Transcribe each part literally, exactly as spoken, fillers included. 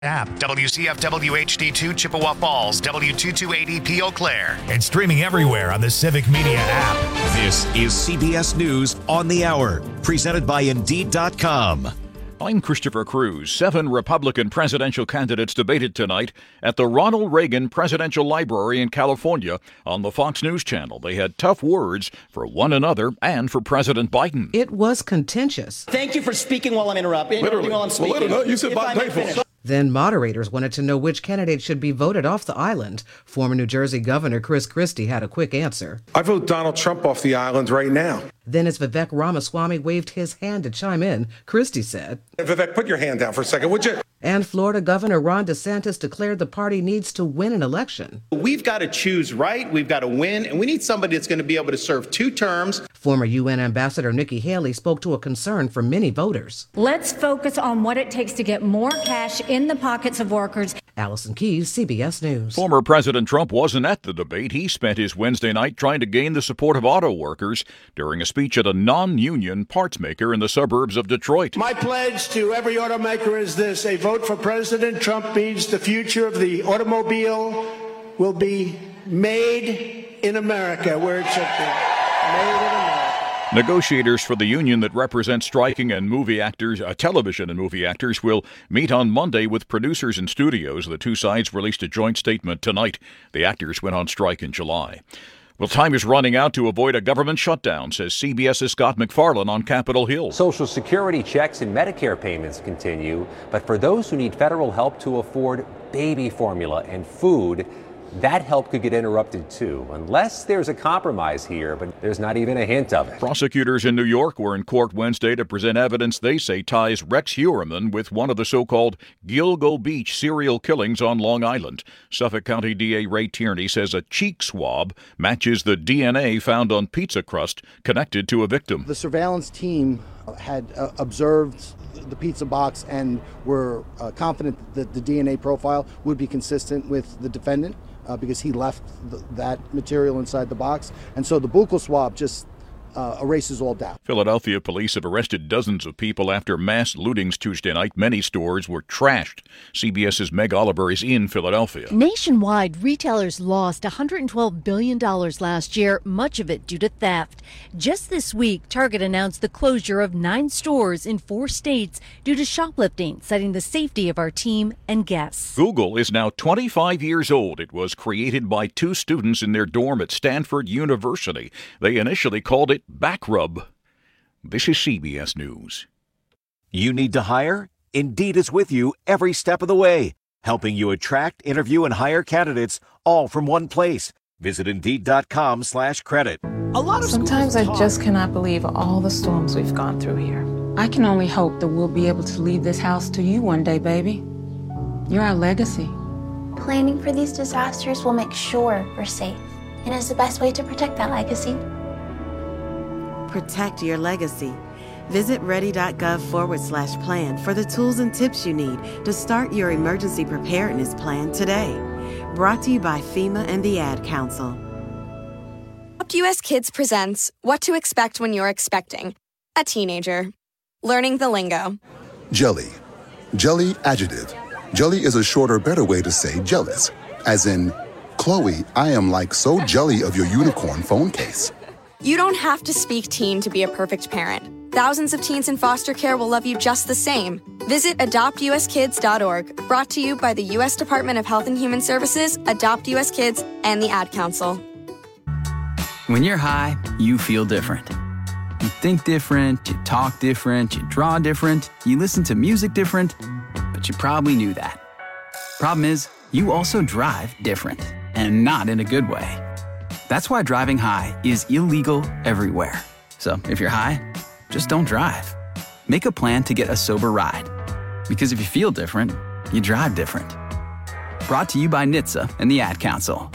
App, W C F W H D two Chippewa Falls, W two two eighty P Eau Claire, and streaming everywhere on the Civic Media app. This is C B S News on the Hour, presented by Indeed dot com. I'm Christopher Cruz. Seven Republican presidential candidates debated tonight at the Ronald Reagan Presidential Library in California on the Fox News Channel. They had tough words for one another and for President Biden. It was contentious. Thank you for speaking while I'm interrupting. Literally. While I'm speaking. Well, literally. You said Biden paid for. Then moderators wanted to know which candidate should be voted off the island. Former New Jersey Governor Chris Christie had a quick answer. I vote Donald Trump off the island right now. Then as Vivek Ramaswamy waved his hand to chime in, Christie said, Vivek, put your hand down for a second, would you? And Florida Governor Ron DeSantis declared the party needs to win an election. We've got to choose right, we've got to win, and we need somebody that's going to be able to serve two terms. Former U N Ambassador Nikki Haley spoke to a concern for many voters. Let's focus on what it takes to get more cash in the pockets of workers. Allison Keyes, C B S News. Former President Trump wasn't at the debate. He spent his Wednesday night trying to gain the support of auto workers during a speech at a non-union parts maker in the suburbs of Detroit. My pledge to every automaker is this: a vote for President Trump means the future of the automobile will be made in America, where it should be. Made in America. Negotiators for the union that represents striking and movie actors, uh, television and movie actors, will meet on Monday with producers and studios. The two sides released a joint statement tonight. The actors went on strike in July. Well, time is running out to avoid a government shutdown, says CBS's Scott MacFarlane on Capitol Hill. Social Security checks and Medicare payments continue, but for those who need federal help to afford baby formula and food, that help could get interrupted too, unless there's a compromise here, but there's not even a hint of it. Prosecutors in New York were in court Wednesday to present evidence they say ties Rex Heuermann with one of the so-called Gilgo Beach serial killings on Long Island. Suffolk County D A Ray Tierney says a cheek swab matches the D N A found on pizza crust connected to a victim. The surveillance team had uh, observed the pizza box and were uh, confident that the D N A profile would be consistent with the defendant. Uh, because he left th- that material inside the box. And so the buccal swab just uh, erases all doubt. Philadelphia police have arrested dozens of people after mass lootings Tuesday night. Many stores were trashed. CBS's Meg Oliver is in Philadelphia. Nationwide, retailers lost one hundred twelve billion dollars last year, much of it due to theft. Just this week, Target announced the closure of nine stores in four states due to shoplifting, citing the safety of our team and guests. Google is now twenty-five years old. It was created by two students in their dorm at Stanford University. They initially called it Backrub. This is C B S News. You need to hire? Indeed is with you every step of the way, helping you attract, interview, and hire candidates all from one place. Visit Indeed.com slash credit. A lot of Sometimes I just cannot believe all the storms we've gone through here. I can only hope that we'll be able to leave this house to you one day, baby. You're our legacy. Planning for these disasters will make sure we're safe, and is the best way to protect that legacy. Protect your legacy. Visit ready.gov forward slash plan for the tools and tips you need to start your emergency preparedness plan today. Brought to you by FEMA and the Ad Council. Adopt U S Kids presents What to Expect When You're Expecting a Teenager. Learning the lingo. Jelly. Jelly adjective. Jelly is a shorter, better way to say jealous. As in, Chloe, I am like so jelly of your unicorn phone case. You don't have to speak teen to be a perfect parent. Thousands of teens in foster care will love you just the same. Visit adopt u s kids dot org. Brought to you by the U S Department of Health and Human Services, Adopt U S Kids, and the Ad Council. When you're high, you feel different. You think different, you talk different, you draw different, you listen to music different, but you probably knew that. Problem is, you also drive different, and not in a good way. That's why driving high is illegal everywhere. So if you're high, just don't drive. Make a plan to get a sober ride. Because if you feel different, you drive different. Brought to you by N H T S A and the Ad Council.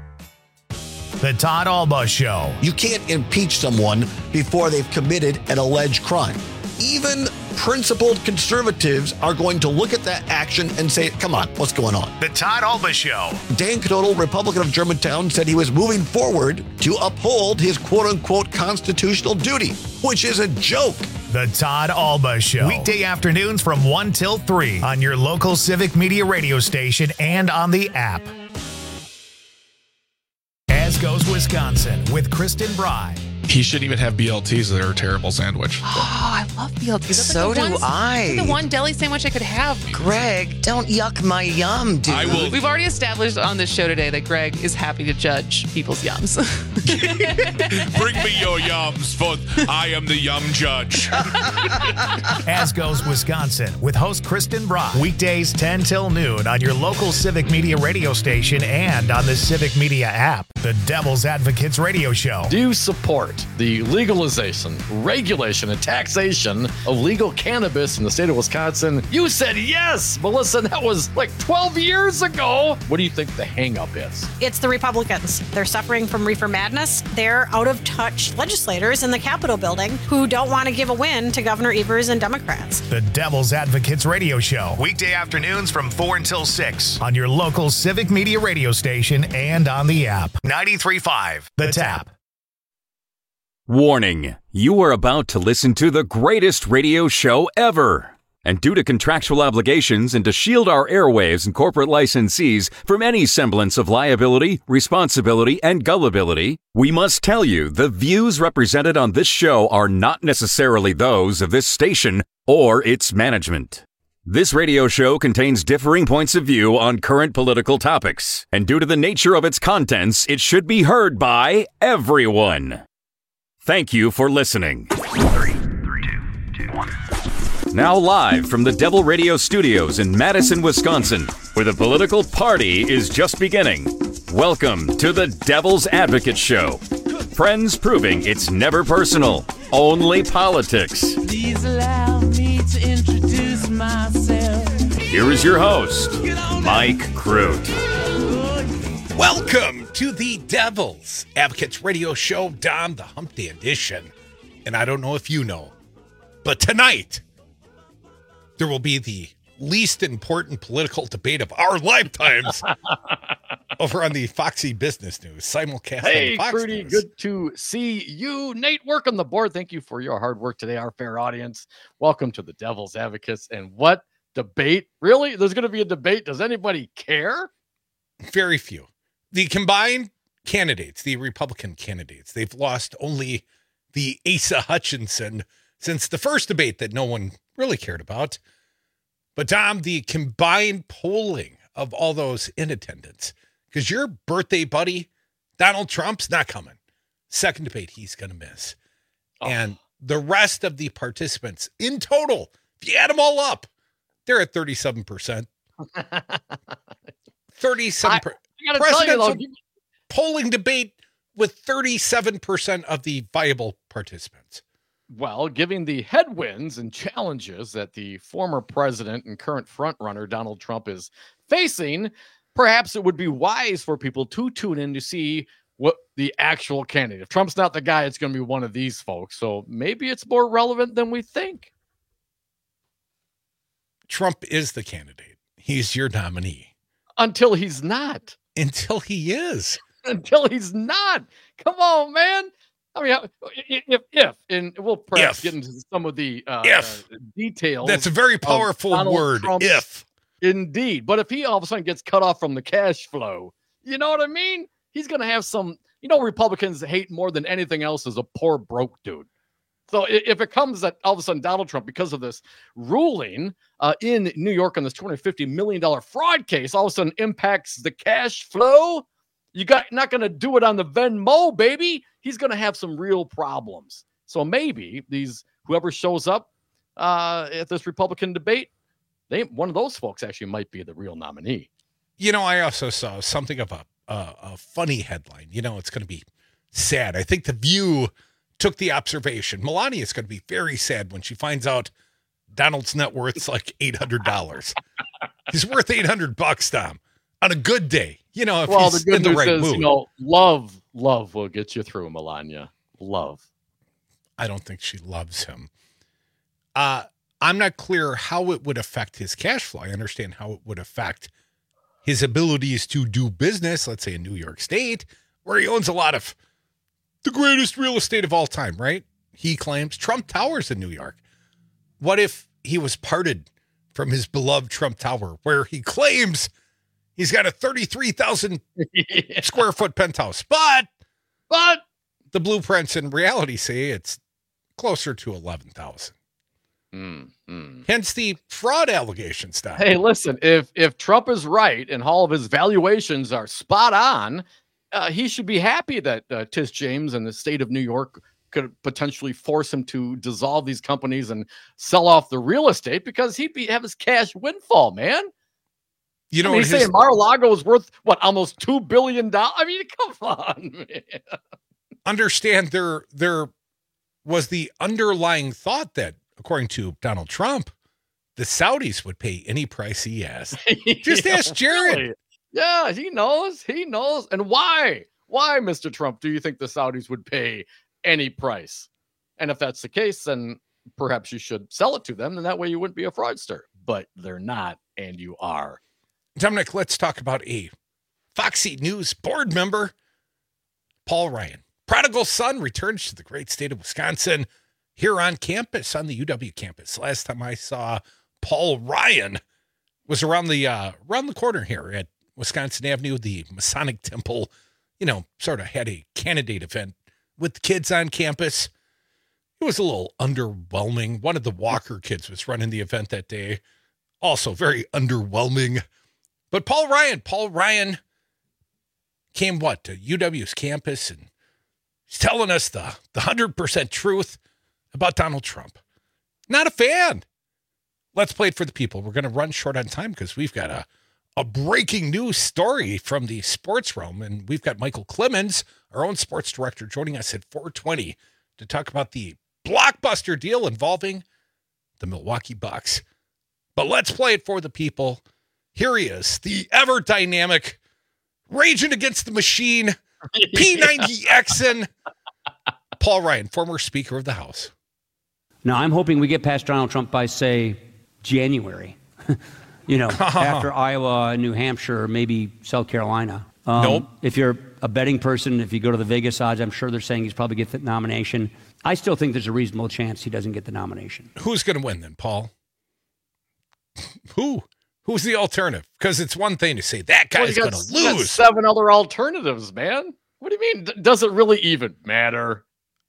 The Todd Alba Show. You can't impeach someone before they've committed an alleged crime. Even principled conservatives are going to look at that action and say, come on, what's going on? The Todd Alba Show. Dan Knodel, Republican of Germantown, said he was moving forward to uphold his quote-unquote constitutional duty, which is a joke. The Todd Alba Show. Weekday afternoons from one till three on your local Civic Media radio station and on the app. As Goes Wisconsin with Kristen Bry. He shouldn't even have B L Ts. They're a terrible sandwich. Oh, I love B L Ts. That's So like the do one, I. The one deli sandwich I could have. Greg, don't yuck my yum, dude. I will. We've already established on this show today that Greg is happy to judge people's yums. Bring me your yums, for I am the yum judge. As Goes Wisconsin with host Kristen Bry. Weekdays ten till noon on your local Civic Media radio station and on the Civic Media app. The Devil's Advocates Radio Show. Do you support the legalization, regulation, and taxation of legal cannabis in the state of Wisconsin? You said yes, Melissa. That was like twelve years ago. What do you think the hang-up is? It's the Republicans. They're suffering from reefer madness. They're out-of-touch legislators in the Capitol building who don't want to give a win to Governor Evers and Democrats. The Devil's Advocates Radio Show. Weekday afternoons from four until six on your local Civic Media radio station and on the app. ninety-three point five The Tap. Warning, you are about to listen to the greatest radio show ever. And due to contractual obligations and to shield our airwaves and corporate licensees from any semblance of liability, responsibility, and gullibility, we must tell you the views represented on this show are not necessarily those of this station or its management. This radio show contains differing points of view on current political topics, and due to the nature of its contents, it should be heard by everyone. Thank you for listening. Three, three, two, two, one. Now live from the Devil Radio Studios in Madison, Wisconsin, where the political party is just beginning. Welcome to the Devil's Advocate Show. Friends proving it's never personal, only politics. Please allow me to introduce myself. Here is your host, Mike Crute. Welcome to the Devil's Advocates Radio Show, Don the Hump Day edition. And I don't know if you know, but tonight there will be the least important political debate of our lifetimes over on the Foxy Business News simulcast. Hey, on Fox Crudy, News. good to see you. Nate, work on the board. Thank you for your hard work today, our fair audience. Welcome to the Devil's Advocates. And what debate? Really? There's going to be a debate. Does anybody care? Very few. The combined candidates, the Republican candidates, they've lost only the Asa Hutchinson since the first debate that no one really cared about. But Tom, the combined polling of all those in attendance, because your birthday buddy, Donald Trump's not coming. Second debate, he's going to miss. Oh. And the rest of the participants in total, if you add them all up, they're at thirty-seven percent. thirty-seven percent. I gotta tell you, though, you... polling debate with thirty-seven percent of the viable participants. Well, given the headwinds and challenges that the former president and current frontrunner Donald Trump is facing, perhaps it would be wise for people to tune in to see what the actual candidate. If Trump's not the guy, it's going to be one of these folks. So maybe it's more relevant than we think. Trump is the candidate. He's your nominee. Until he's not. Until he is. Until he's not. Come on, man. I mean, if, if, and we'll perhaps if. get into some of the uh, if. uh, details. That's a very powerful word, Trump's, if. Indeed. But if he all of a sudden gets cut off from the cash flow, you know what I mean? He's going to have some, you know, Republicans hate more than anything else is a poor, broke dude. So if it comes that all of a sudden Donald Trump, because of this ruling uh, in New York on this two hundred fifty million dollars fraud case, all of a sudden impacts the cash flow, you got not going to do it on the Venmo, baby. He's going to have some real problems. So maybe these whoever shows up uh, at this Republican debate, they one of those folks actually might be the real nominee. You know, I also saw something of a uh, a funny headline. You know, it's going to be sad. I think The View took the observation. Melania is going to be very sad when she finds out Donald's net worth's like eight hundred dollars. He's worth eight hundred bucks, Tom, on a good day. You know, if well, he's the good in the news right is, mood. you know, love, love will get you through, Melania. Love. I don't think she loves him. Uh, I'm not clear how it would affect his cash flow. I understand how it would affect his abilities to do business, let's say in New York State, where he owns a lot of the greatest real estate of all time, right? he claims, Trump Towers in New York. What if he was parted from his beloved Trump Tower, where he claims he's got a thirty-three thousand yeah. square foot penthouse, but but the blueprints in reality say it's closer to eleven thousand. Mm, mm. Hence the fraud allegations. Doc. Hey, listen, if if Trump is right and all of his valuations are spot on, uh, he should be happy that uh, Tish James and the state of New York could potentially force him to dissolve these companies and sell off the real estate, because he'd be have his cash windfall, man. You know, I mean, he's his... saying Mar-a-Lago is worth what, almost two billion dollars. I mean, come on, man. Understand there there was the underlying thought that, according to Donald Trump, the Saudis would pay any price he asked. Just yeah, ask Jared. Really? Yeah, he knows. He knows. And why? Why, Mister Trump, do you think the Saudis would pay any price? And if that's the case, then perhaps you should sell it to them, and that way you wouldn't be a fraudster. But they're not, and you are. Dominic, let's talk about a Foxy News board member, Paul Ryan. Prodigal son returns to the great state of Wisconsin here on campus, on the U W campus. Last time I saw Paul Ryan was around the uh, around the corner here at Wisconsin Avenue. The Masonic Temple, you know, sort of had a candidate event with the kids on campus. It was a little underwhelming. One of the Walker kids was running the event that day. Also very underwhelming. But Paul Ryan, Paul Ryan came what, to U W's campus, and he's telling us the, the one hundred percent truth about Donald Trump. Not a fan. Let's play it for the people. We're going to run short on time because we've got a, a breaking news story from the sports realm, and we've got Michael Clemens, our own sports director, joining us at four twenty to talk about the blockbuster deal involving the Milwaukee Bucks. But let's play it for the people. Here he is, the ever dynamic, raging against the machine, P ninety X-en, Paul Ryan, former Speaker of the House. Now, I'm hoping we get past Donald Trump by, say, January. you know, after Iowa, New Hampshire, maybe South Carolina. Um, nope. If you're a betting person, if you go to the Vegas odds, I'm sure they're saying he's probably get the nomination. I still think there's a reasonable chance he doesn't get the nomination. Who's going to win then, Paul? Who? Who's the alternative? Because it's one thing to say that guy's well, going to lose. Seven other alternatives, man. What do you mean? D- does it really even matter?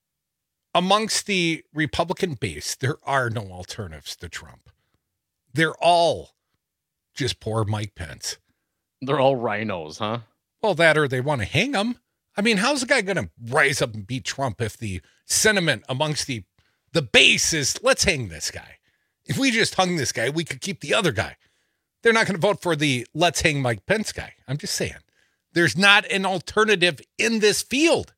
Amongst the Republican base, there are no alternatives to Trump. They're all just poor Mike Pence. They're all rhinos, huh? Well, that or they want to hang him. I mean, how's the guy going to rise up and beat Trump if the sentiment amongst the, the base is, let's hang this guy? If we just hung this guy, we could keep the other guy. They're not going to vote for the let's hang Mike Pence guy. I'm just saying. There's not an alternative in this field.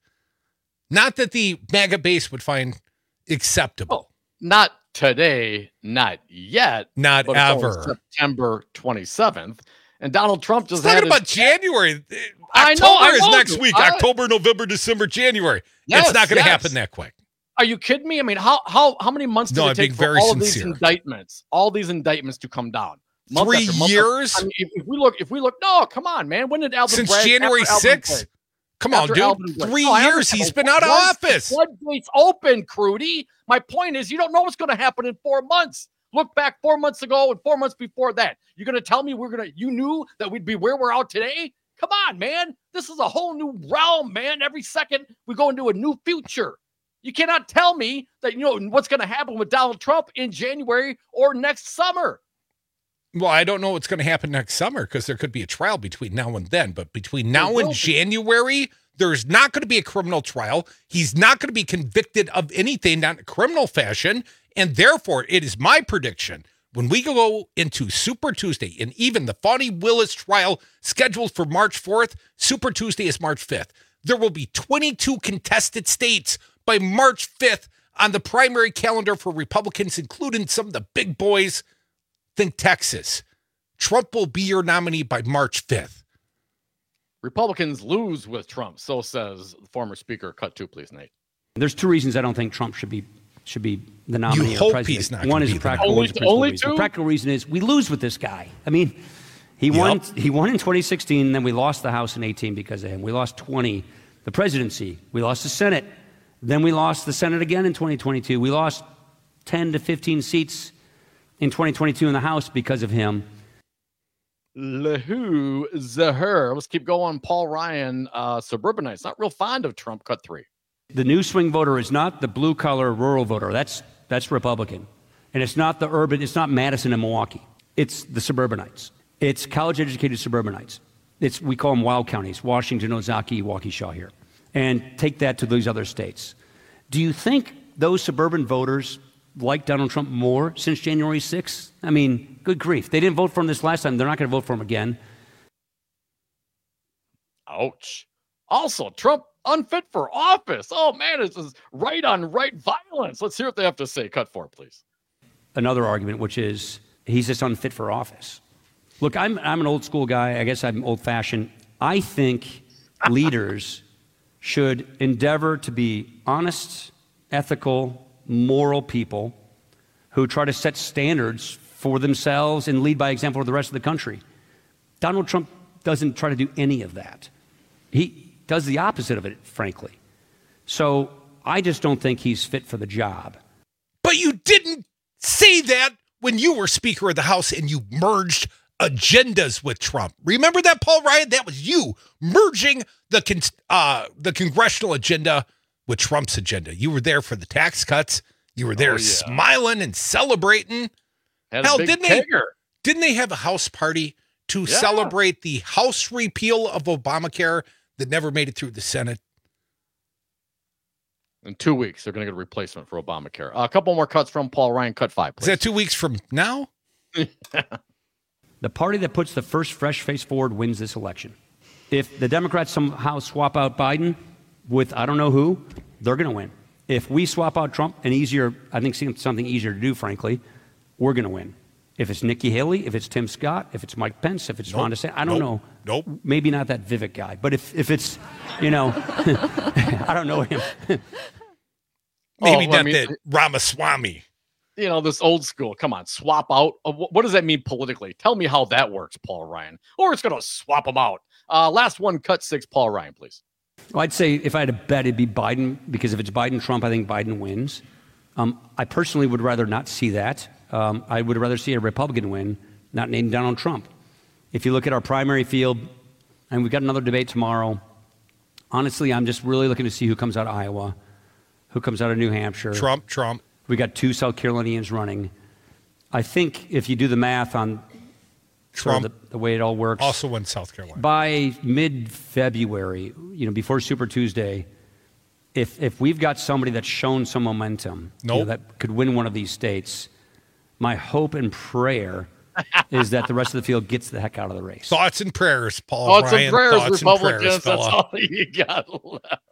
Not that the MAGA base would find acceptable. Oh, not today, not yet. Not but ever. September twenty-seventh. And Donald Trump just talking had about his... January. I October know, I is know, next dude. week. I... October, November, December, January. Yes, it's not going to yes. happen that quick. Are you kidding me? I mean, how how how many months did no, it I'm take being for very all sincere. of these indictments, all these indictments to come down? Month Three after month years? After, I mean, if, if we look, if we look, no, come on, man. When did Alvin Since Bragg, January sixth? Come on, dude. Three no, years he's been out of office. Floodgates open, Crudy. My point is, you don't know what's going to happen in four months. Look back four months ago and four months before that. You're going to tell me we're going to, you knew that we'd be where we're out today? Come on, man. This is a whole new realm, man. Every second we go into a new future. You cannot tell me that, you know, what's going to happen with Donald Trump in January or next summer. Well, I don't know what's going to happen next summer because there could be a trial between now and then. But between now and January, there's not going to be a criminal trial. He's not going to be convicted of anything, not in a criminal fashion. And therefore, it is my prediction when we go into Super Tuesday and even the Fani Willis trial scheduled for March fourth, Super Tuesday is March fifth. There will be twenty-two contested states by March fifth on the primary calendar for Republicans, including some of the big boys. Think Texas. Trump will be your nominee by March fifth. Republicans lose with Trump, so says the former speaker. Cut two, please, Nate. There's two reasons I don't think Trump should be should be the nominee you or hope president. He's not one is be a practical, only, one's a principal only reason. two? The practical reason is we lose with this guy. I mean, he yep. won he won in twenty sixteen, and then we lost the House in eighteen because of him. We lost twenty, the presidency. We lost the Senate. Then we lost the Senate again in twenty twenty-two. We lost ten to fifteen seats in twenty twenty-two in the House because of him. Lehu Zahir. Let's keep going. Paul Ryan, uh, suburbanites, not real fond of Trump. Cut three. The new swing voter is not the blue-collar rural voter. That's that's Republican. And it's not the urban, it's not Madison and Milwaukee. It's the suburbanites. It's college-educated suburbanites. It's, we call them wild counties, Washington, Ozaukee, Waukesha here. And take that to these other states. Do you think those suburban voters like Donald Trump more since January sixth? I mean, good grief. They didn't vote for him this last time. They're not going to vote for him again. Ouch. Also, Trump unfit for office. Oh, man, it's just right on right violence. Let's hear what they have to say. Cut four, please. Another argument, which is he's just unfit for office. Look, I'm, I'm an old school guy. I guess I'm old fashioned. I think leaders should endeavor to be honest, ethical, moral people who try to set standards for themselves and lead by example for the rest of the country. Donald Trump doesn't try to do any of that. He does the opposite of it, frankly. So I just don't think he's fit for the job. But you didn't say that when you were Speaker of the House and you merged agendas with Trump. Remember that, Paul Ryan? That was you merging the con- uh, the congressional agenda with Trump's agenda. You were there for the tax cuts. You were there oh, yeah. smiling and celebrating. Had Hell, a big didn't kegger. they? Didn't they have a House party to Yeah. celebrate the House repeal of Obamacare that never made it through the Senate? In two weeks, they're going to get a replacement for Obamacare. Uh, a couple more cuts from Paul Ryan. Cut five, please. Is that two weeks from now? The party that puts the first fresh face forward wins this election. If the Democrats somehow swap out Biden with I don't know who, they're going to win. If we swap out Trump, an easier, I think something easier to do, frankly, we're going to win. If it's Nikki Haley, if it's Tim Scott, if it's Mike Pence, if it's Nope. Ron DeSantis, I don't Nope. know. Nope. Maybe not that Vivek guy, but if, if it's, you know, I don't know him. Maybe Oh, not I mean, that Ramaswamy. You know, this old school. Come on, swap out. Uh, wh- What does that mean politically? Tell me how that works, Paul Ryan. Or it's going to swap them out. Uh, last one, cut six, Paul Ryan, please. Well, I'd say if I had to bet, it'd be Biden, because if it's Biden-Trump, I think Biden wins. Um, I personally would rather not see that. Um, I would rather see a Republican win, not named Donald Trump. If you look at our primary field, and we've got another debate tomorrow, honestly, I'm just really looking to see who comes out of Iowa, who comes out of New Hampshire. Trump, Trump. We got two South Carolinians running. I think if you do the math on Trump, sort of the, the way it all works, also won South Carolina. by mid-February, you know, before Super Tuesday, if if we've got somebody that's shown some momentum, you know, Nope. that could win one of these states, my hope and prayer is that the rest of the field gets the heck out of the race. Thoughts and prayers, Paul Thoughts Ryan. and prayers, Thoughts Republicans. and prayers, That's fella. all you got left.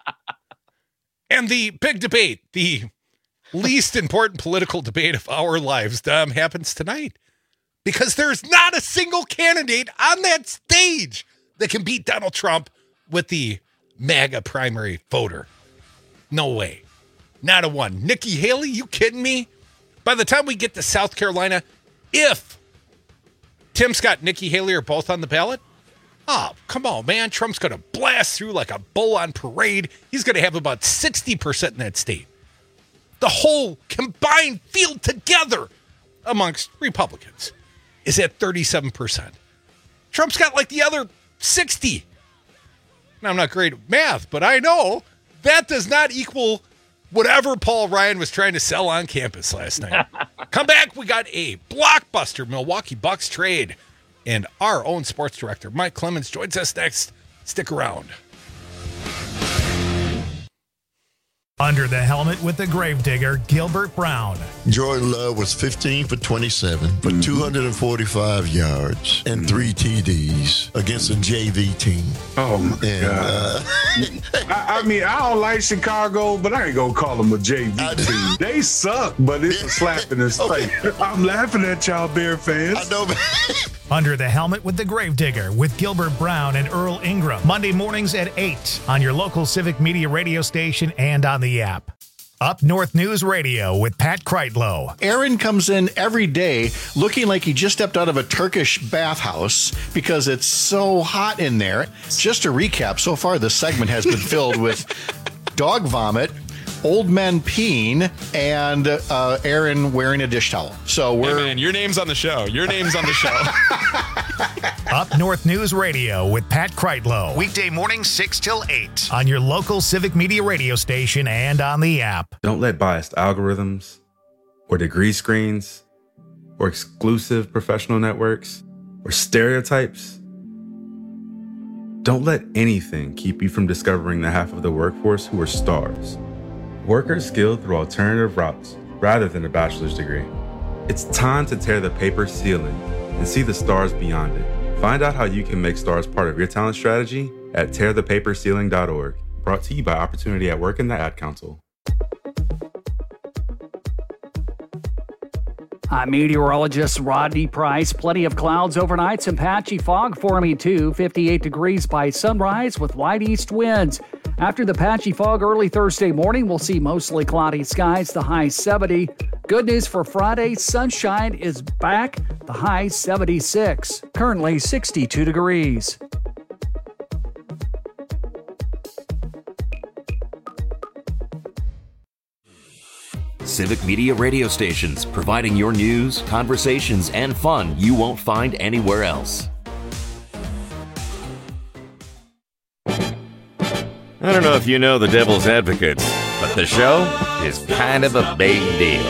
And the big debate, the least important political debate of our lives, um, happens tonight. Because there's not a single candidate on that stage that can beat Donald Trump with the MAGA primary voter. No way. Not a one. Nikki Haley, you kidding me? By the time we get to South Carolina, if Tim Scott and Nikki Haley are both on the ballot, oh, come on, man. Trump's going to blast through like a bull on parade. He's going to have about sixty percent in that state. The whole combined field together amongst Republicans is at thirty-seven percent. Trump's got like the other sixty. Now, I'm not great at math, but I know that does not equal whatever Paul Ryan was trying to sell on campus last night. Come back, we got a blockbuster Milwaukee Bucks trade. And our own sports director, Mike Clemens, joins us next. Stick around. Under the helmet with the gravedigger, Gilbert Brown. Jordan Love was fifteen for twenty-seven for Mm-hmm. two hundred forty-five yards and three T Ds against a J V team. Oh, my And, God. I, I mean, I don't like Chicago, but I ain't going to call them a J V team. They suck, but it's a slap in the face. I'm laughing at y'all, Bear fans. I know, man. Under the helmet with the gravedigger with Gilbert Brown and Earl Ingram. Monday mornings at eight on your local Civic Media radio station and on the app. Up North News Radio with Pat Kreitlow. Aaron comes in every day looking like he just stepped out of a Turkish bathhouse because it's so hot in there. Just to recap, so far this segment has been filled with dog vomit, old men peeing and uh, Aaron wearing a dish towel. So we're hey man, your name's on the show. Your name's on the show. Up North News Radio with Pat Kreitlow. Weekday morning six till eight on your local Civic Media radio station and on the app. Don't let biased algorithms or degree screens or exclusive professional networks or stereotypes. Don't let anything keep you from discovering the half of the workforce who are stars. Workers skilled through alternative routes rather than a bachelor's degree. It's time to tear the paper ceiling and see the stars beyond it. Find out how you can make stars part of your talent strategy at tear the paper ceiling dot org. Brought to you by Opportunity at Work and the Ad Council. I'm meteorologist Rodney Price. Plenty of clouds overnight, some patchy fog forming too. fifty-eight degrees by sunrise with light east winds. After the patchy fog early Thursday morning, we'll see mostly cloudy skies, the high seventy. Good news for Friday, sunshine is back, the high seventy-six. Currently sixty-two degrees. Civic Media radio stations, providing your news, conversations, and fun you won't find anywhere else. I don't know if you know the Devil's Advocates, but the show is kind of a big deal.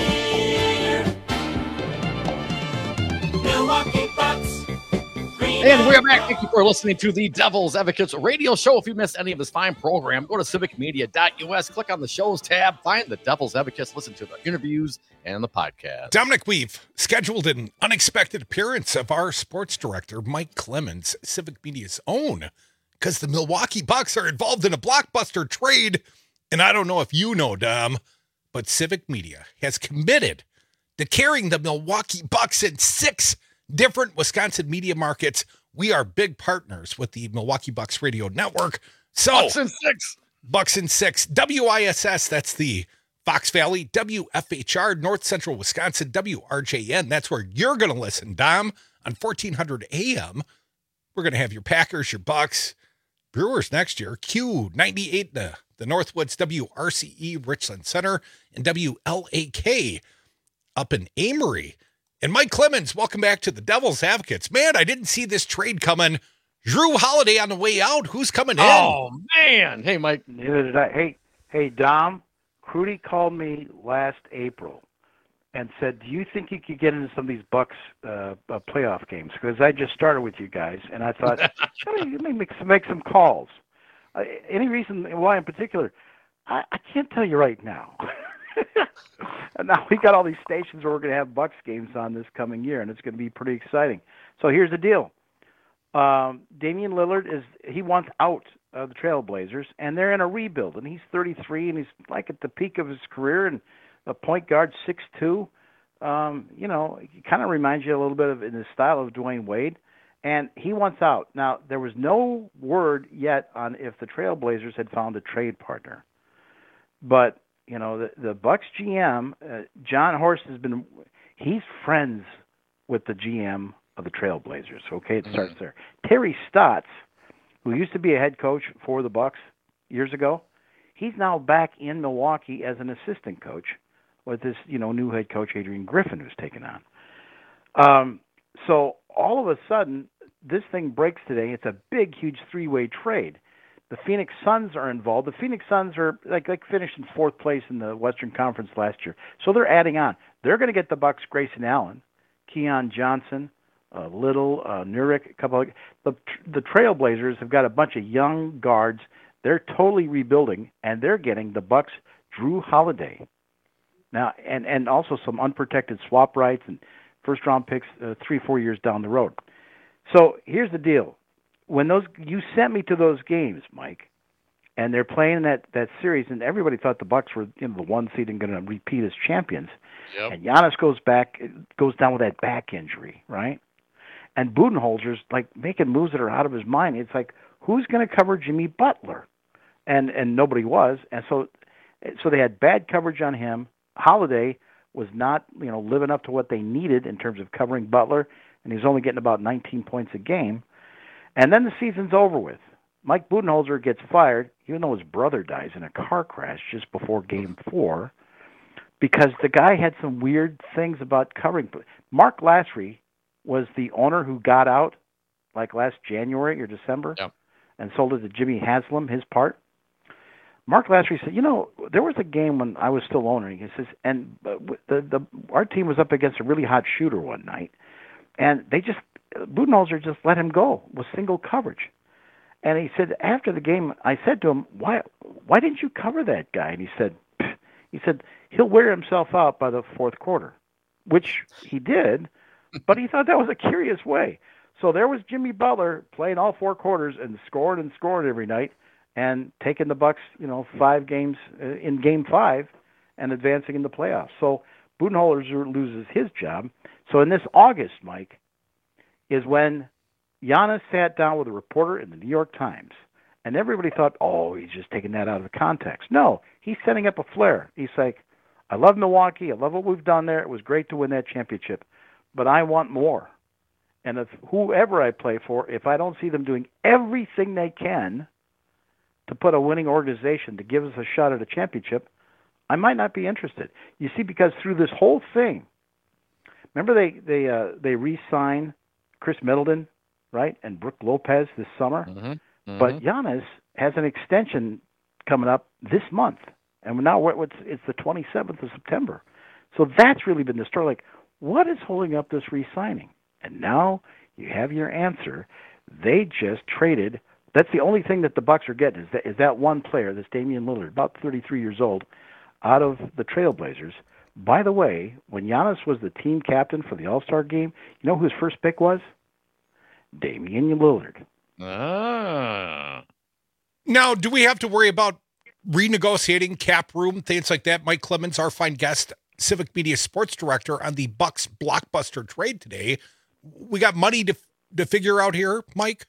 And we're back. Thank you for listening to the Devil's Advocates radio show. If you missed any of this fine program, go to civic media dot U S, click on the shows tab, find the Devil's Advocates, listen to the interviews and the podcast. Dominic, we've scheduled an unexpected appearance of our sports director, Mike Clemens, Civic Media's own, because the Milwaukee Bucks are involved in a blockbuster trade. And I don't know if you know, Dom, but Civic Media has committed to carrying the Milwaukee Bucks in six different Wisconsin media markets. We are big partners with the Milwaukee Bucks Radio Network. So Bucks in six. Bucks in six. W I S S, that's the Fox Valley. W F H R, North Central Wisconsin. W R J N, that's where you're going to listen, Dom, on fourteen hundred A M. We're going to have your Packers, your Bucks, Brewers next year. Q ninety-eight, the, the Northwoods, W R C E, Richland Center, and W L A K up in Amory. And Mike Clemens, welcome back to the Devil's Advocates. Man, I didn't see this trade coming. Drew Holiday on the way out. Who's coming in? Oh, man. Hey, Mike. Neither did I. Hey, hey, Dom, Crudy called me last April and said, do you think you could get into some of these Bucks uh, uh, playoff games? Because I just started with you guys, and I thought, hey, you may make some, make some calls. Uh, any reason why in particular? I, I can't tell you right now. And now we got all these stations where we're going to have Bucks games on this coming year, and it's going to be pretty exciting. So here's the deal. Um, Damian Lillard, is he wants out of the Trailblazers, and they're in a rebuild, and he's thirty-three, and he's like at the peak of his career, and a point guard, six two. Um, you know, he kind of reminds you a little bit of in the style of Dwayne Wade, and he wants out. Now, there was no word yet on if the Trailblazers had found a trade partner, but you know, the, the Bucks G M, uh, John Horst, has been, he's friends with the G M of the Trailblazers. Okay, it starts there. Terry Stotts, who used to be a head coach for the Bucks years ago, he's now back in Milwaukee as an assistant coach with this, you know, new head coach, Adrian Griffin, who's taken on. Um, so all of a sudden, this thing breaks today. It's a big, huge three-way trade. The Phoenix Suns are involved. The Phoenix Suns are like like finished in fourth place in the Western Conference last year, so they're adding on. They're going to get the Bucks, Grayson Allen, Keon Johnson, uh, Little, uh, Nurkic, a couple of the the Trailblazers have got a bunch of young guards. They're totally rebuilding, and they're getting the Bucks, Drew Holiday. Now, and and also some unprotected swap rights and first round picks uh, three four years down the road. So here's the deal. When those you sent me to those games, Mike, and they're playing that, that series, and everybody thought the Bucks were you know, the one seed and going to repeat as champions. Yep. And Giannis goes back, goes down with that back injury, right? And Budenholzer's like making moves that are out of his mind. It's like, who's going to cover Jimmy Butler? And and nobody was, and so so they had bad coverage on him. Holiday was not you know living up to what they needed in terms of covering Butler, and he's only getting about nineteen points a game. And then the season's over with. Mike Budenholzer gets fired. He even though his brother dies in a car crash just before Game Four, because the guy had some weird things about covering. Mark Lasry was the owner who got out like last January or December yep. and sold it to Jimmy Haslam, his part. Mark Lasry said, you know, there was a game when I was still owning. He says, and uh, the the our team was up against a really hot shooter one night, and they just Budenholzer just let him go with single coverage. And he said after the game, I said to him, why why didn't you cover that guy? And he said, he said he'll wear himself out by the fourth quarter, which he did, but he thought that was a curious way. So there was Jimmy Butler playing all four quarters and scoring and scoring every night, and taking the Bucks, you know, five games uh, in Game Five, and advancing in the playoffs. So Budenholzer loses his job. So in this August, Mike, is when Giannis sat down with a reporter in the New York Times, and everybody thought, oh, he's just taking that out of the context. No, he's setting up a flare. He's like, I love Milwaukee. I love what we've done there. It was great to win that championship, but I want more. And if whoever I play for, if I don't see them doing everything they can to put a winning organization to give us a shot at a championship, I might not be interested. You see, because through this whole thing, remember they they uh, they re-sign Chris Middleton, right, and Brook Lopez this summer, mm-hmm. Mm-hmm. but Giannis has an extension coming up this month, and now we're, it's, it's the twenty-seventh of September. So that's really been the story. Like, what is holding up this re-signing? And now you have your answer. They just traded. That's the only thing that the Bucks are getting is that, is that one player, this Damian Lillard, about thirty-three years old, out of the Trailblazers. By the way, when Giannis was the team captain for the All-Star game, you know who his first pick was? Damian Lillard. Ah. Now, do we have to worry about renegotiating cap room, things like that? Mike Clemens, our fine guest, Civic Media sports director on the Bucks blockbuster trade today. We got money to to figure out here, Mike?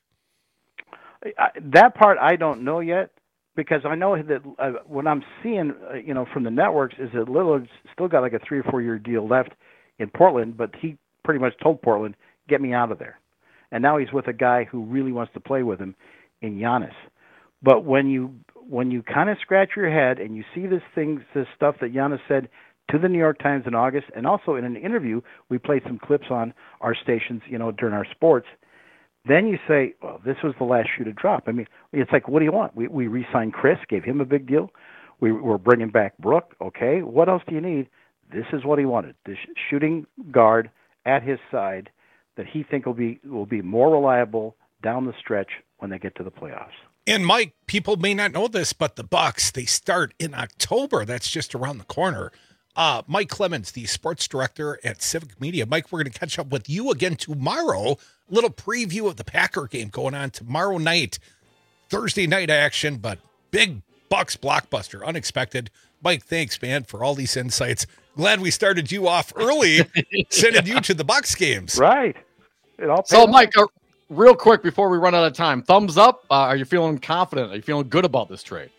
I, that part I don't know yet, because I know that uh, what I'm seeing, uh, you know, from the networks is that Lillard's still got like a three or four year deal left in Portland, but he pretty much told Portland, get me out of there. And now he's with a guy who really wants to play with him in Giannis. But when you when you kind of scratch your head and you see this thing, this stuff that Giannis said to the New York Times in August, and also in an interview we played some clips on our stations, you know, during our sports, then you say, well, this was the last shoe to drop. I mean, it's like, what do you want? We we re-signed Chris, gave him a big deal. We were bringing back Brook. Okay, what else do you need? This is what he wanted. This shooting guard at his side that he think will be will be more reliable down the stretch when they get to the playoffs. And Mike, people may not know this, but the Bucks, they start in October. That's just around the corner. Uh, Mike Clemens, the sports director at Civic Media. Mike, we're going to catch up with you again tomorrow. Little preview of the Packer game going on tomorrow night, Thursday night action, but big Bucks blockbuster, unexpected. Mike, thanks, man, for all these insights. Glad we started you off early, sending you to the Bucks games. Right. It all so, Mike, uh, real quick before we run out of time, thumbs up. Uh, are you feeling confident? Are you feeling good about this trade?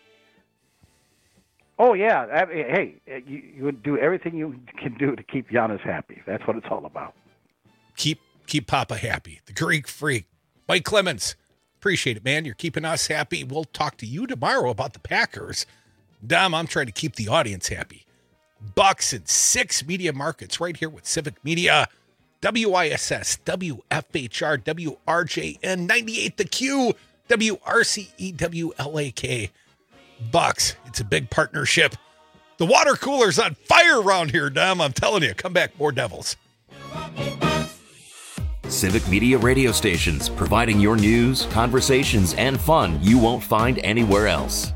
Oh, yeah. I mean, hey, you, you would do everything you can do to keep Giannis happy. That's what it's all about. Keep keep Papa happy. The Greek Freak. Mike Clemens, appreciate it, man. You're keeping us happy. We'll talk to you tomorrow about the Packers. Dom, I'm trying to keep the audience happy. Bucks in six media markets right here with Civic Media. W I S S, W F H R, W R J N, ninety-eight The Q, W R C E W L A K. Bucks, it's a big partnership. The water cooler's on fire around here, Dom. I'm telling you, come back, more Devils. Civic Media radio stations, providing your news, conversations, and fun you won't find anywhere else.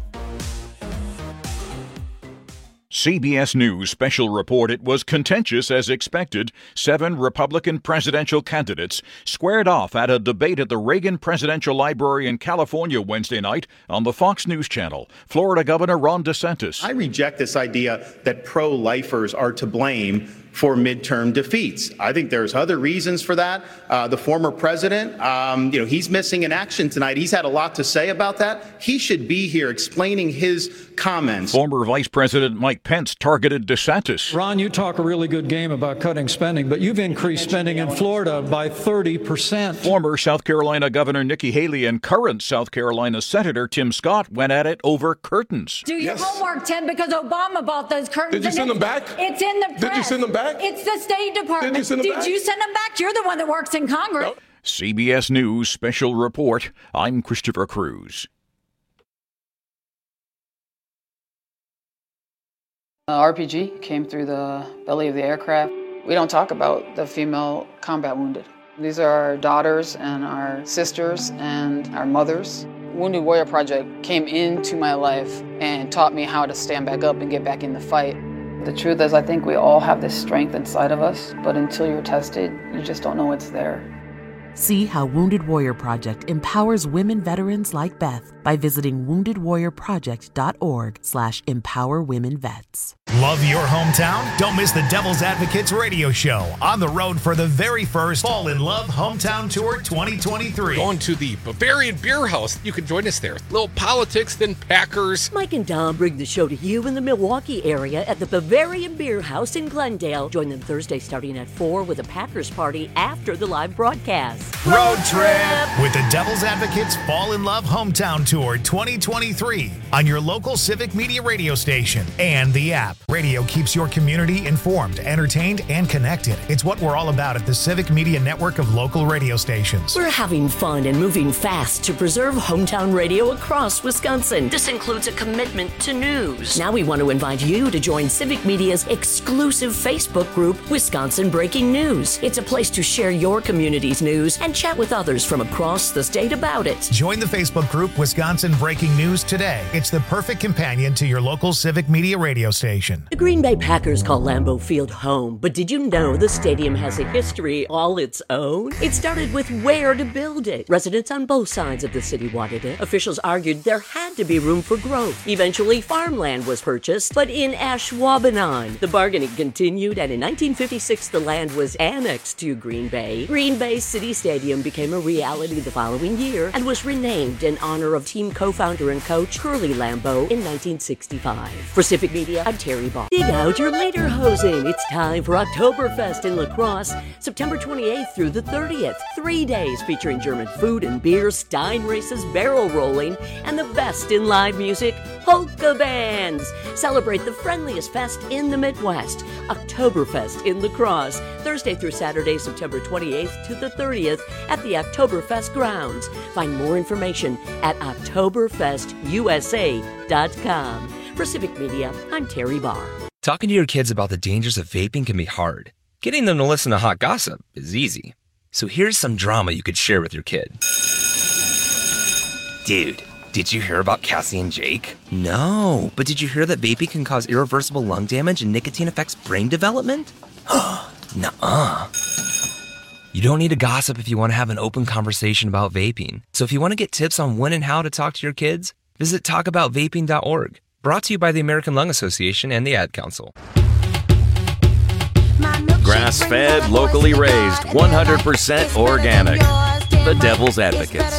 C B S News special report. It was contentious as expected. Seven Republican presidential candidates squared off at a debate at the Reagan Presidential Library in California Wednesday night on the Fox News Channel. Florida Governor Ron DeSantis. I reject this idea that pro-lifers are to blame for midterm defeats. I think there's other reasons for that. Uh, the former president, um, you know, he's missing in action tonight. He's had a lot to say about that. He should be here explaining his comments. Former Vice President Mike Pence targeted DeSantis. Ron, you talk a really good game about cutting spending, but you've increased spending in Florida by thirty percent. Former South Carolina Governor Nikki Haley and current South Carolina Senator Tim Scott went at it over curtains. Do your yes. homework, Tim, because Obama bought those curtains. Did you send them back? It's in the press. Did you send them back? It's the State Department. Did you send them Did back? you send them back? You're the one that works in Congress. No. C B S News Special Report. I'm Christopher Cruz. Uh, R P G came through the belly of the aircraft. We don't talk about the female combat wounded. These are our daughters and our sisters and our mothers. Wounded Warrior Project came into my life and taught me how to stand back up and get back in the fight. The truth is, I think we all have this strength inside of us, but until you're tested, you just don't know it's there. See how Wounded Warrior Project empowers women veterans like Beth by visiting wounded warrior project dot org slash empower women vets. Love your hometown? Don't miss the Devil's Advocates radio show on the road for the very first Fall in Love Hometown Tour twenty twenty-three. Going to the Bavarian Beer House. You can join us there. Little politics, then Packers. Mike and Dom bring the show to you in the Milwaukee area at the Bavarian Beer House in Glendale. Join them Thursday starting at four with a Packers party after the live broadcast. Road trip with the Devil's Advocates Fall in Love Hometown Tour twenty twenty-three on your local Civic Media radio station and the app. Radio keeps your community informed, entertained, and connected. It's what we're all about at the Civic Media network of local radio stations. We're having fun and moving fast to preserve hometown radio across Wisconsin. This includes a commitment to news. Now we want to invite you to join Civic Media's exclusive Facebook group, Wisconsin Breaking News. It's a place to share your community's news and chat with others from across the state about it. Join the Facebook group Wisconsin Breaking News today. It's the perfect companion to your local Civic Media radio station. The Green Bay Packers call Lambeau Field home, but did you know the stadium has a history all its own? It started with where to build it. Residents on both sides of the city wanted it. Officials argued there had to be room for growth. Eventually, farmland was purchased, but in Ashwaubenon, the bargaining continued, and in nineteen fifty-six, the land was annexed to Green Bay. Green Bay City Stadium became a reality the following year and was renamed in honor of team co-founder and coach Curly Lambeau in nineteen sixty-five. For Civic Media, I'm Terry Barr. Dig out your lederhosen. It's time for Oktoberfest in La Crosse, September twenty-eighth through the thirtieth. Three days featuring German food and beer, Stein races, barrel rolling, and the best in live music, polka bands. Celebrate the friendliest fest in the Midwest, Oktoberfest in La Crosse, Thursday through Saturday, September twenty-eighth to the thirtieth at the Oktoberfest grounds. Find more information at oktoberfest u s a dot com. For Civic Media, I'm Terry Barr. Talking to your kids about the dangers of vaping can be hard. Getting them to listen to hot gossip is easy. So here's some drama you could share with your kid. Dude, did you hear about Cassie and Jake? No, but did you hear that vaping can cause irreversible lung damage and nicotine affects brain development? Nuh-uh. You don't need to gossip if you want to have an open conversation about vaping. So if you want to get tips on when and how to talk to your kids, visit talk about vaping dot org. Brought to you by the American Lung Association and the Ad Council. Grass-fed, locally raised, one hundred percent organic. The Devil's Advocates.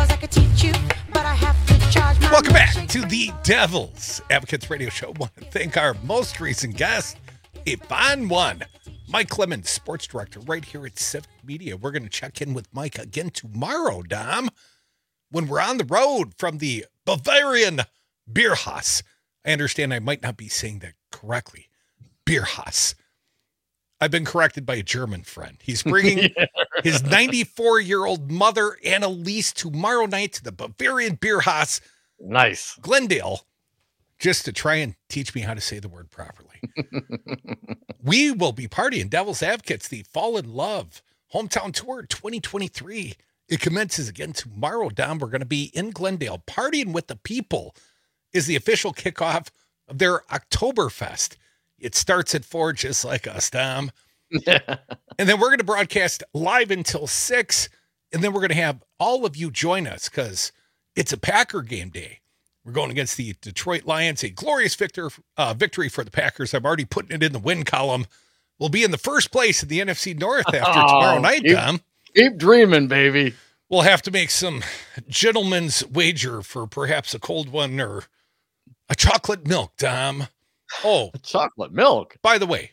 Welcome back to the Devil's Advocates radio show. I want to thank our most recent guest, a fine one, Mike Clemens, sports director right here at Civic Media. We're going to check in with Mike again tomorrow, Dom, when we're on the road from the Bavarian Beer Haus. I understand I might not be saying that correctly. Beer Haus. I've been corrected by a German friend. He's bringing yeah. his ninety-four-year-old mother, Annalise, tomorrow night to the Bavarian Beer Haus. Nice. Glendale, just to try and teach me how to say the word properly. We will be partying Devil's Advocates, the Fall in Love Hometown Tour twenty twenty-three. It commences again tomorrow, Dom. We're going to be in Glendale. Partying with the People is the official kickoff of their Oktoberfest. It starts at four, just like us, Dom. And then we're going to broadcast live until six. And then we're going to have all of you join us because it's a Packer game day. We're going against the Detroit Lions, a glorious victor, uh, victory for the Packers. I'm already putting it in the win column will be in the first place in the N F C North after Oh, tomorrow night, keep- Dom. Keep dreaming, baby. We'll have to make some gentleman's wager for perhaps a cold one or a chocolate milk, Dom. Oh, chocolate milk. By the way,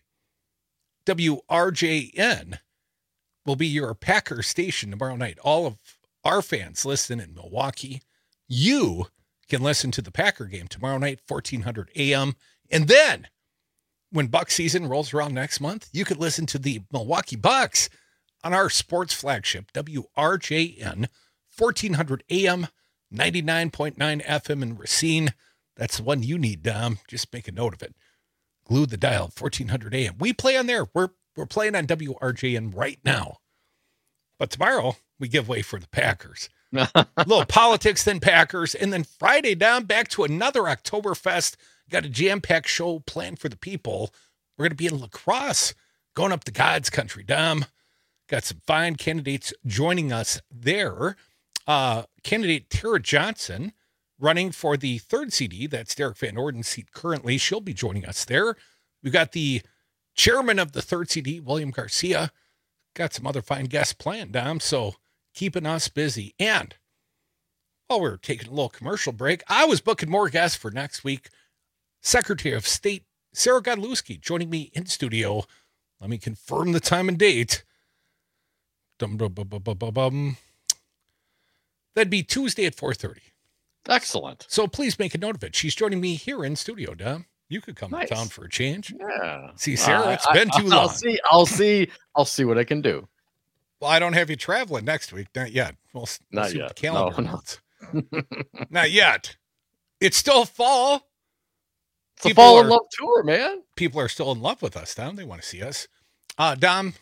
W R J N will be your Packer station tomorrow night. All of our fans listen in Milwaukee. You can listen to the Packer game tomorrow night, fourteen hundred A M. And then when Buck season rolls around next month, you could listen to the Milwaukee Bucks on our sports flagship, W R J N, fourteen hundred A M, ninety-nine point nine F M in Racine. That's the one you need, Dom. Just make a note of it. Glue the dial, fourteen hundred A M. We play on there. We're we're playing on W R J N right now. But tomorrow, we give way for the Packers. A little politics, then Packers. And then Friday, Dom, back to another Oktoberfest. Got a jam-packed show planned for the people. We're going to be in La Crosse, going up to God's country, Dom. Got some fine candidates joining us there. Uh, candidate Tara Johnson running for the third C D. That's Derek Van Orden's seat currently. She'll be joining us there. We've got the chairman of the third C D, William Garcia. Got some other fine guests planned, Dom. So keeping us busy. And while we're taking a little commercial break, I was booking more guests for next week. Secretary of State Sarah Godlewski joining me in studio. Let me confirm the time and date. Dum, dum, bum, bum, bum, bum, bum. That'd be Tuesday at four thirty. Excellent. So please make a note of it. She's joining me here in studio, Dom. You could come Nice. to town for a change. Yeah. See, Sarah, Uh, it's been I- too I'll long. see. I'll see. I'll see what I can do. Well, I don't have you traveling next week. Not yet. We'll, s- we'll Not see what yet. the calendar No, no. holds. Not yet. It's still fall. It's a People fall are- in love tour, man. People are still in love with us, Dom. They want to see us. Uh, Dom,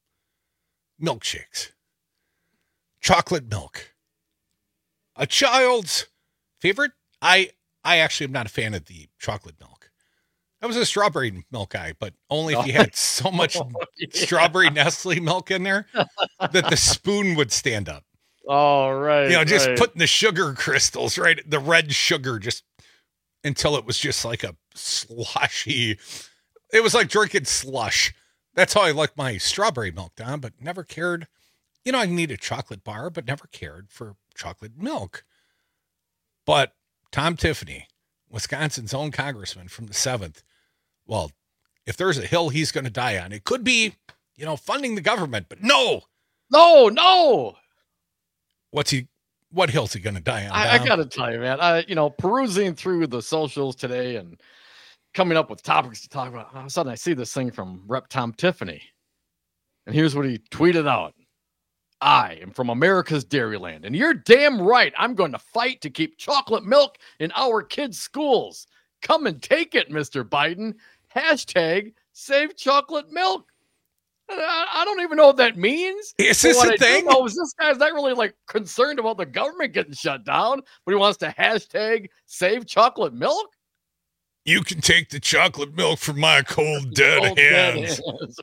milkshakes. Chocolate milk. A child's favorite? I I actually am not a fan of the chocolate milk. I was a strawberry milk guy, but only if you had so much Oh, yeah. strawberry Nestle milk in there that the spoon would stand up. All right. You know, just right. putting the sugar crystals, right? The red sugar just until it was just like a sloshy. It was like drinking slush. That's how I like my strawberry milk, Don, but never cared. You know, I need a chocolate bar, but never cared for chocolate milk. But Tom Tiffany, Wisconsin's own congressman from the seventh, well, if there's a hill he's going to die on, it could be, you know, funding the government, but no. No, no. What's he, what hill's he going to die on? I, I Dom? got to tell you, man. I, you know, perusing through the socials today and coming up with topics to talk about. All of a sudden, I see this thing from Rep Tom Tiffany, and here's what he tweeted out: "I am from America's Dairyland, and you're damn right. I'm going to fight to keep chocolate milk in our kids' schools. Come and take it, Mister Biden. Hashtag save chocolate milk." I, I don't even know what that means. Is But this what a I do thing? know is this guy's not really like concerned about the government getting shut down, but he wants to hashtag save chocolate milk. You can take the chocolate milk from my cold dead Cold dead hands. hands.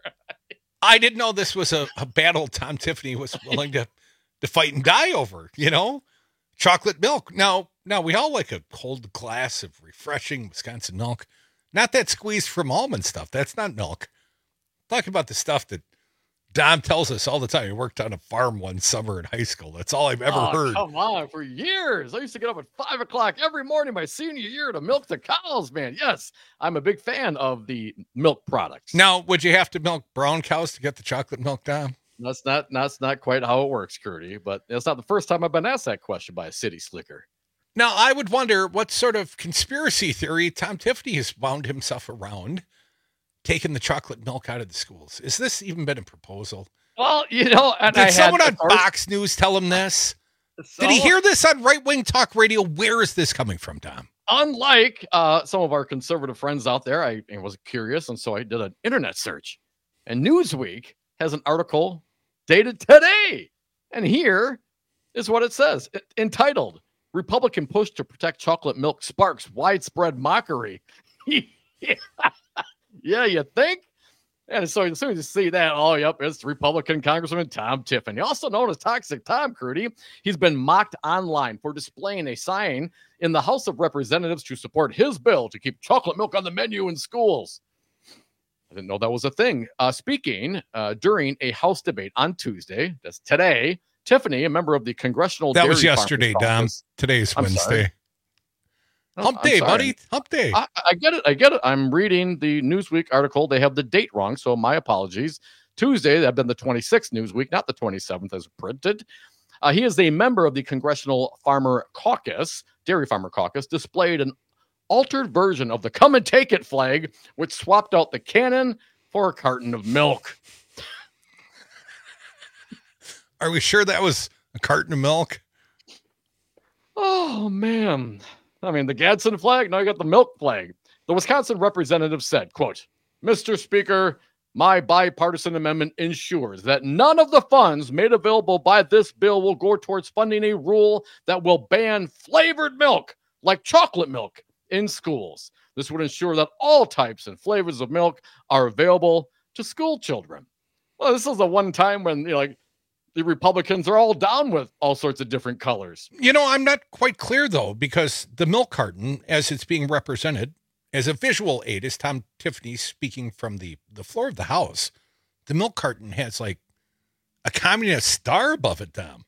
I didn't know this was a, a battle Tom Tiffany was willing to, to fight and die over, you know? Chocolate milk. Now, now we all like a cold glass of refreshing Wisconsin milk. Not that squeezed from almond stuff. That's not milk. Talking about the stuff that Dom tells us all the time. He worked on a farm one summer in high school. That's all I've ever Oh, heard. Come on, for years. I used to get up at five o'clock every morning my senior year to milk the cows, man. Yes, I'm a big fan of the milk products. Now, would you have to milk brown cows to get the chocolate milk, Dom? That's not that's not quite how it works, Curdy, but it's not the first time I've been asked that question by a city slicker. Now, I would wonder what sort of conspiracy theory Tom Tiffany has wound himself around taking the chocolate milk out of the schools. Is this even been a proposal? Well, you know, and Did I someone had, on of course- Fox News tell him this? So- Did he hear this on right-wing talk radio? Where is this coming from, Tom? Unlike uh, some of our conservative friends out there, I, I was curious, and so I did an internet search. And Newsweek has an article dated today. And here is what it says, it- entitled, "Republican Push to Protect Chocolate Milk Sparks Widespread Mockery." Yeah, you think? And so as soon as you see that, oh, yep, it's Republican Congressman Tom Tiffany, also known as Toxic Tom, Crudy. He's been mocked online for displaying a sign in the House of Representatives to support his bill to keep chocolate milk on the menu in schools. I didn't know that was a thing. Uh, speaking uh, during a House debate on Tuesday, that's today, Tiffany, a member of the Congressional That Dairy was yesterday, Farmers Dom. Caucus- Today's I'm Wednesday. sorry. No, Hump I'm day, sorry. buddy. Hump day. I, I get it. I get it. I'm reading the Newsweek article. They have the date wrong, so my apologies. Tuesday, that'd been the twenty-sixth Newsweek, not the twenty-seventh as printed. Uh, he is a member of the Congressional Farmer Caucus, Dairy Farmer Caucus, displayed an altered version of the come and take it flag, which swapped out the cannon for a carton of milk. Are we sure that was a carton of milk? Oh, man. I mean, the Gadsden flag, now you got the milk flag. The Wisconsin representative said, quote, Mister Speaker, my bipartisan amendment ensures that none of the funds made available by this bill will go towards funding a rule that will ban flavored milk, like chocolate milk, in schools. This would ensure that all types and flavors of milk are available to school children. Well, this is the one time when, you know, like, the Republicans are all down with all sorts of different colors. You know, I'm not quite clear, though, because the milk carton, as it's being represented as a visual aid, as Tom Tiffany speaking from the, the floor of the House, the milk carton has like a communist star above it, Tom.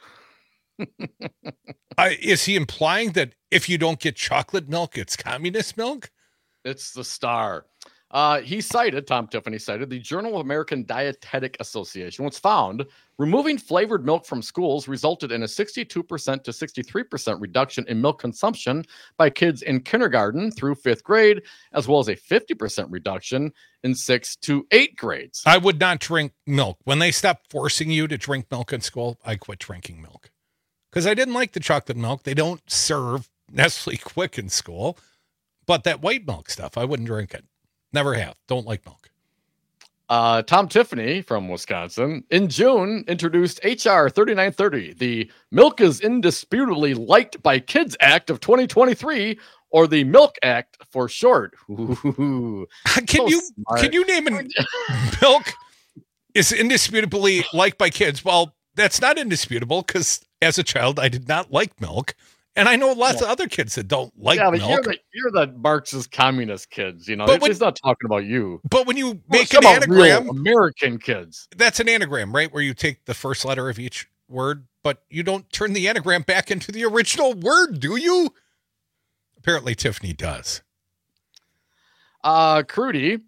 uh, is he implying that if you don't get chocolate milk, it's communist milk? It's the star. Uh, he cited, Tom Tiffany cited, the Journal of American Dietetic Association, which found removing flavored milk from schools resulted in a sixty-two percent to sixty-three percent reduction in milk consumption by kids in kindergarten through fifth grade, as well as a fifty percent reduction in sixth to eighth grades. I would not drink milk. When they stopped forcing you to drink milk in school, I quit drinking milk. Because I didn't like the chocolate milk. They don't serve Nestle Quick in school. But that white milk stuff, I wouldn't drink it. Never have. Don't like milk. Uh, Tom Tiffany from Wisconsin in June introduced H R thirty-nine thirty, the Milk is Indisputably Liked by Kids Act of twenty twenty-three, or the Milk Act for short. Ooh, can so you smart. can you name a milk is indisputably liked by kids? Well, that's not indisputable because as a child I did not like milk. And I know lots Yeah. of other kids that don't like yeah, but milk. you're the, you're the Marxist communist kids, you know. But He's when- he's not talking about you. But when you Well, make some an about real anagram, American kids. that's an anagram, right? Where you take the first letter of each word, but you don't turn the anagram back into the original word, do you? Apparently Tiffany does. Uh, Crudy,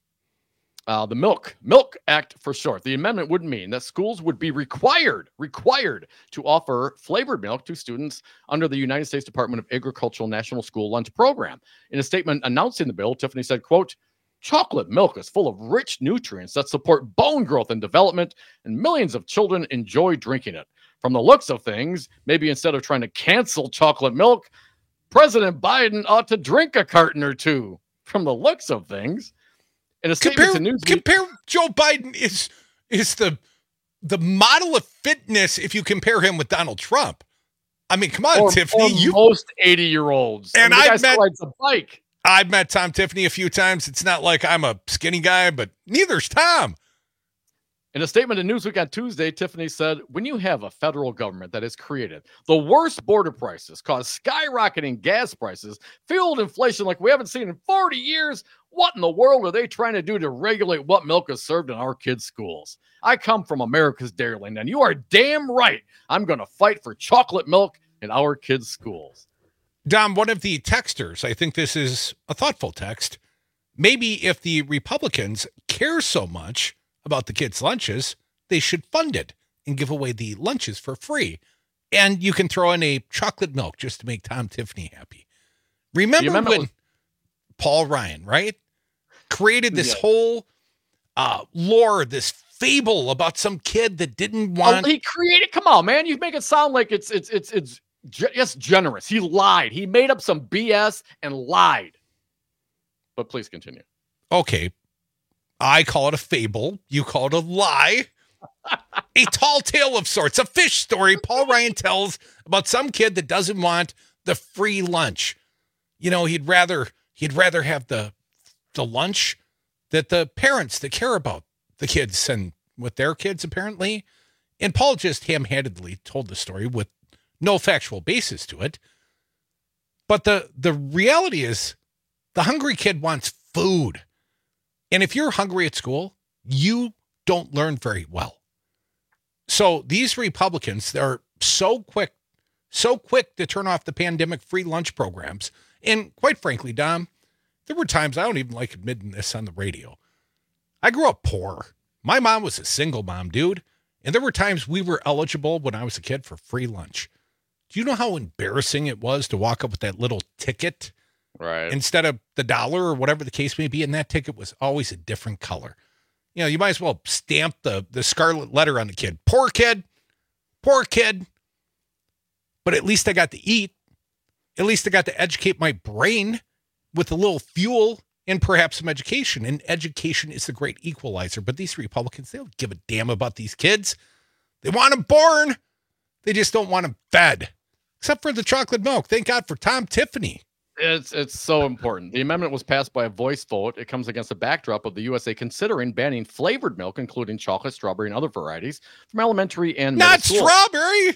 uh, the Milk Milk Act for short. The amendment would mean that schools would be required required to offer flavored milk to students under the United States Department of Agricultural National School Lunch Program. In a statement announcing the bill, Tiffany said, quote, chocolate milk is full of rich nutrients that support bone growth and development, and millions of children enjoy drinking it. From the looks of things, maybe instead of trying to cancel chocolate milk, President Biden ought to drink a carton or two. From the looks of things. In a statement Compare, to Newsweek, compare Joe Biden is is the the model of fitness if you compare him with Donald Trump. I mean, come on, or, Tiffany. or You most eighty-year-olds. And I mean, the guy I've still met- rides a bike. I've met Tom Tiffany a few times. It's not like I'm a skinny guy, but neither's Tom. In a statement to Newsweek on Tuesday, Tiffany said, when you have a federal government that has created the worst border prices, caused skyrocketing gas prices, fueled inflation like we haven't seen in forty years, what in the world are they trying to do to regulate what milk is served in our kids' schools? I come from America's Dairyland, and you are damn right. I'm going to fight for chocolate milk in our kids' schools. Dom, one of the texters, I think this is a thoughtful text. Maybe if the Republicans care so much about the kids' lunches, they should fund it and give away the lunches for free. And you can throw in a chocolate milk just to make Tom Tiffany happy. Remember remember when when- Paul Ryan, right, created this Yeah. whole uh, lore, this fable about some kid that didn't Oh, want... he created. Come on, man! You make it sound like it's it's it's it's ge- yes generous. He lied. He made up some B S and lied. But please continue. Okay, I call it a fable. You call it a lie. A tall tale of sorts, a fish story Paul Ryan tells about some kid that doesn't want the free lunch. You know, he'd rather he'd rather have the the lunch that the parents that care about the kids send with their kids, apparently. And Paul just ham-handedly told the story with no factual basis to it. But the the reality is the hungry kid wants food. And if you're hungry at school, you don't learn very well. So these Republicans, they're so quick, so quick to turn off the pandemic free lunch programs. And quite frankly, Dom, there were times, I don't even like admitting this on the radio. I grew up poor. My mom was a single mom, dude. And there were times we were eligible when I was a kid for free lunch. Do you know how embarrassing it was to walk up with that little ticket? Right. Instead of the dollar or whatever the case may be. And that ticket was always a different color. You know, you might as well stamp the, the scarlet letter on the kid. Poor kid. Poor kid. But at least I got to eat. At least I got to educate my brain with a little fuel and perhaps some education. And education is the great equalizer. But these Republicans, they don't give a damn about these kids. They want them born. They just don't want them fed. Except for the chocolate milk. Thank God for Tom Tiffany. It's it's so important. The amendment was passed by a voice vote. It comes against the backdrop of the U S A considering banning flavored milk, including chocolate, strawberry, and other varieties from elementary and not middle strawberry.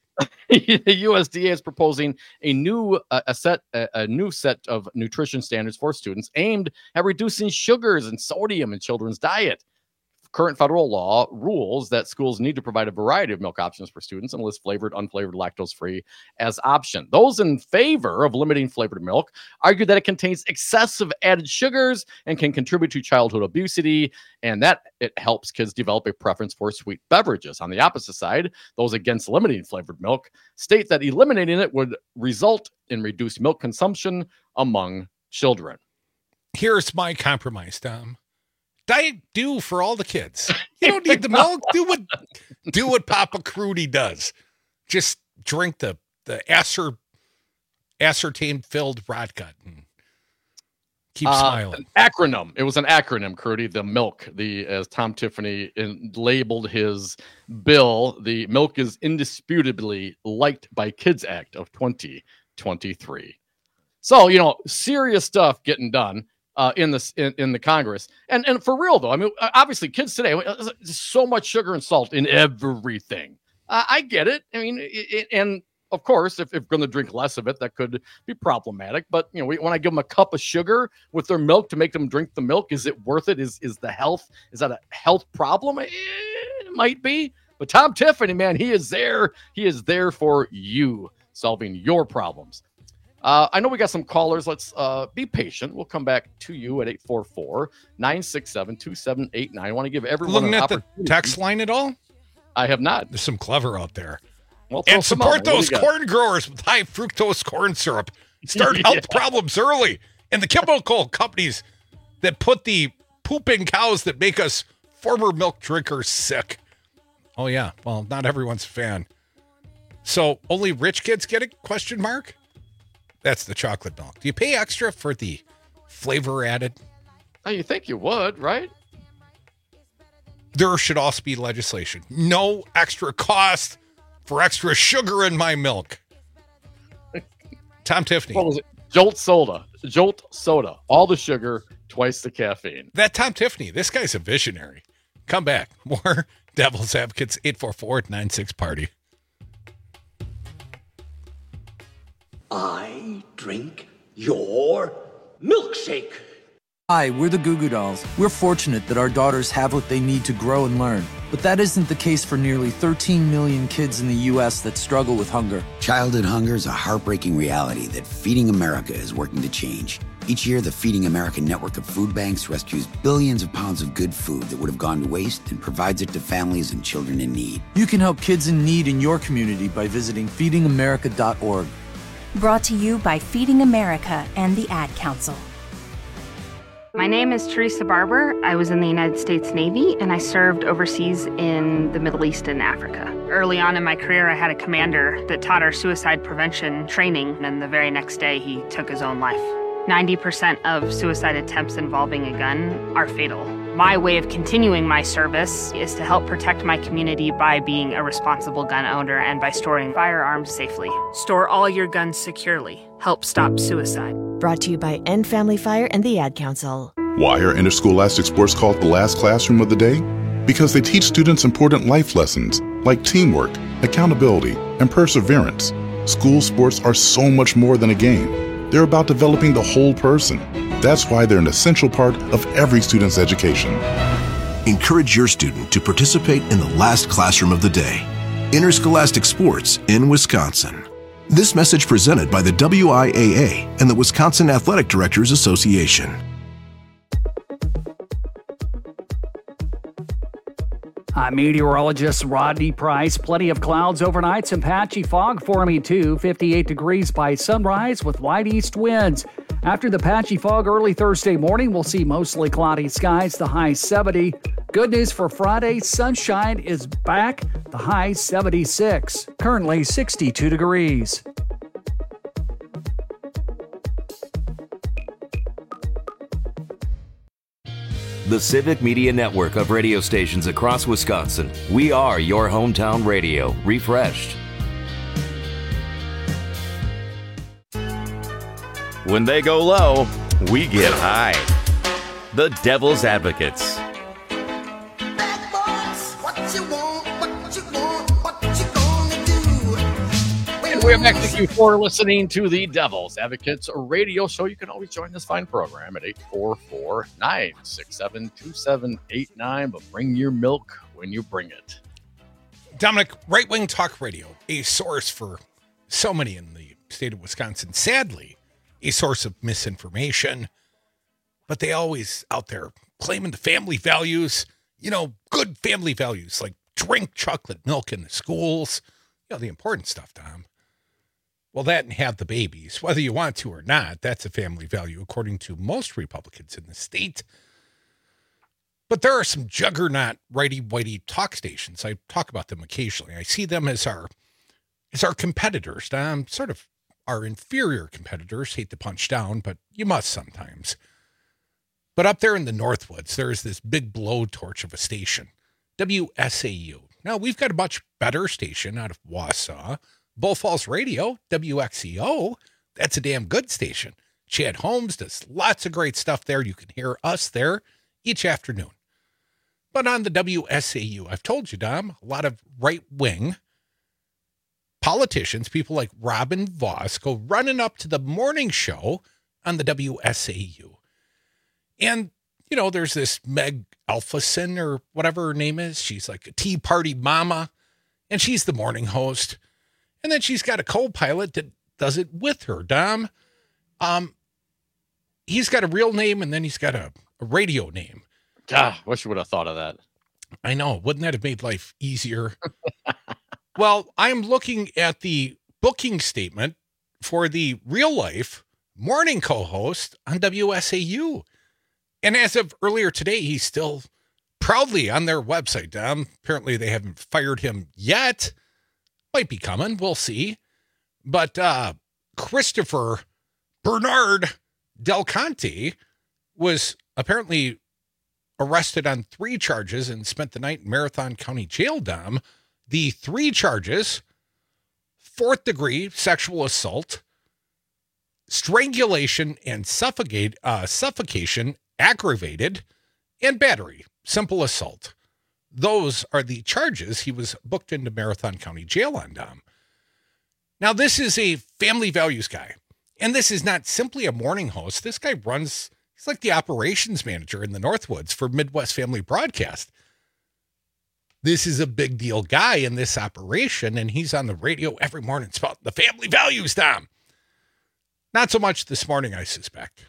The U S D A is proposing a new uh, a set a, a new set of nutrition standards for students aimed at reducing sugars and sodium in children's diet. Current federal law rules that schools need to provide a variety of milk options for students and list flavored, unflavored, lactose-free as option. Those in favor of limiting flavored milk argue that it contains excessive added sugars and can contribute to childhood obesity, and that it helps kids develop a preference for sweet beverages. On the opposite side, those against limiting flavored milk state that eliminating it would result in reduced milk consumption among children. Here's my compromise, Tom. Diet Dew for all the kids. You don't need the milk. Do what do what Papa Crudy does. Just drink the the acer, aspartame filled vodka and keep uh, smiling. An acronym. It was an acronym, Crudy. The milk. The as Tom Tiffany in, labeled his bill. The milk is indisputably liked by Kids Act of twenty twenty-three. So you know, serious stuff getting done. Uh, in the in, in the Congress, and and for real though, I mean, obviously, kids today, there's so much sugar and salt in everything. Uh, I get it. I mean, it, it, and of course, if, if we're going to drink less of it, that could be problematic. But you know, we, when I give them a cup of sugar with their milk to make them drink the milk, is it worth it? Is is the health? Is that a health problem? It might be. But Tom Tiffany, man, he is there. He is there for you, solving your problems. Uh, I know we got some callers. Let's uh, be patient. We'll come back to you at eight four four, nine six seven, two seven eight nine. I want to give everyone Looking an at the text line at all? I have not. There's some clever out there. Well, and support those corn corn growers with high fructose corn syrup. Start Yeah. health problems early. And the chemical companies that put the pooping cows that make us former milk drinkers sick. Oh, yeah. Well, not everyone's a fan. So only rich kids get it? Question mark? That's the chocolate milk. Do you pay extra for the flavor added? Oh, you think you would, right? There should also be legislation. No extra cost for extra sugar in my milk. Tom Tiffany. What was it? Jolt soda. Jolt soda. All the sugar, twice the caffeine. That Tom Tiffany. This guy's a visionary. Come back. More Devil's Advocates, eight four four, nine six party. I drink your milkshake. Hi, we're the Goo Goo Dolls. We're fortunate that our daughters have what they need to grow and learn. But that isn't the case for nearly thirteen million kids in the U S that struggle with hunger. Childhood hunger is a heartbreaking reality that Feeding America is working to change. Each year, the Feeding America network of food banks rescues billions of pounds of good food that would have gone to waste and provides it to families and children in need. You can help kids in need in your community by visiting feeding america dot org. Brought to you by Feeding America and the Ad Council. My name is Teresa Barber. I was in the United States Navy and I served overseas in the Middle East and Africa. Early on in my career, I had a commander that taught our suicide prevention training, and the very next day he took his own life. ninety percent of suicide attempts involving a gun are fatal. My way of continuing my service is to help protect my community by being a responsible gun owner and by storing firearms safely. Store all your guns securely. Help stop suicide. Brought to you by End Family Fire and the Ad Council. Why are interscholastic sports called the last classroom of the day? Because they teach students important life lessons like teamwork, accountability, and perseverance. School sports are so much more than a game. They're about developing the whole person. That's why they're an essential part of every student's education. Encourage your student to participate in the last classroom of the day, interscholastic sports in Wisconsin. This message presented by the W I A A and the Wisconsin Athletic Directors Association. I'm meteorologist Rodney Price. Plenty of clouds overnight, some patchy fog forming too. fifty-eight degrees by sunrise with light east winds. After the patchy fog early Thursday morning, we'll see mostly cloudy skies, the high seventy. Good news for Friday, sunshine is back, the high seventy-six. Currently sixty-two degrees. The Civic Media Network of radio stations across Wisconsin. We are your hometown radio, refreshed. When they go low, we get high. The Devil's Advocates. And we're back. Thank you for listening to the Devil's Advocates radio show. You can always join this fine program at eight four four, nine six seven, two seven eight nine, but bring your milk when you bring it. Dominic, Right Wing Talk Radio, a source for so many in the state of Wisconsin. Sadly, a source of misinformation, but they always out there claiming the family values, you know, good family values, like drink chocolate milk in the schools, you know, the important stuff, Tom. Well, that and have the babies, whether you want to or not, that's a family value, according to most Republicans in the state. But there are some juggernaut righty-whitey talk stations. I talk about them occasionally. I see them as our as our competitors. Now, sort of our inferior competitors. Hate to punch down, but you must sometimes. But up there in the Northwoods, there is this big blowtorch of a station, W S A U. Now, we've got a much better station out of Wausau, Bull Falls Radio, W X E O. That's a damn good station. Chad Holmes does lots of great stuff there. You can hear us there each afternoon. But on the W S A U, I've told you, Dom, a lot of right-wing politicians, people like Robin Voss, go running up to the morning show on the W S A U. And, you know, there's this Meg Alphason or whatever her name is. She's like a Tea Party mama, and she's the morning host. And then she's got a co-pilot that does it with her, Dom. Um, he's got a real name, and then he's got a, a radio name. God, wish you would have thought of that. I know. Wouldn't that have made life easier? Well, I'm looking at the booking statement for the real life morning co-host on W S A U. And as of earlier today, he's still proudly on their website, Dom. Apparently they haven't fired him yet. Might be coming. We'll see. But uh, Christopher Bernard Del Conte was apparently arrested on three charges and spent the night in Marathon County Jail, Dom. The three charges: fourth degree sexual assault, strangulation and suffocate, uh, suffocation aggravated, and battery, simple assault. Those are the charges he was booked into Marathon County Jail on, Dom. Now, this is a family values guy, and this is not simply a morning host. This guy runs, he's like the operations manager in the Northwoods for Midwest Family Broadcast. This is a big deal guy in this operation, and he's on the radio every morning about the family values, Dom. Not so much this morning, I suspect.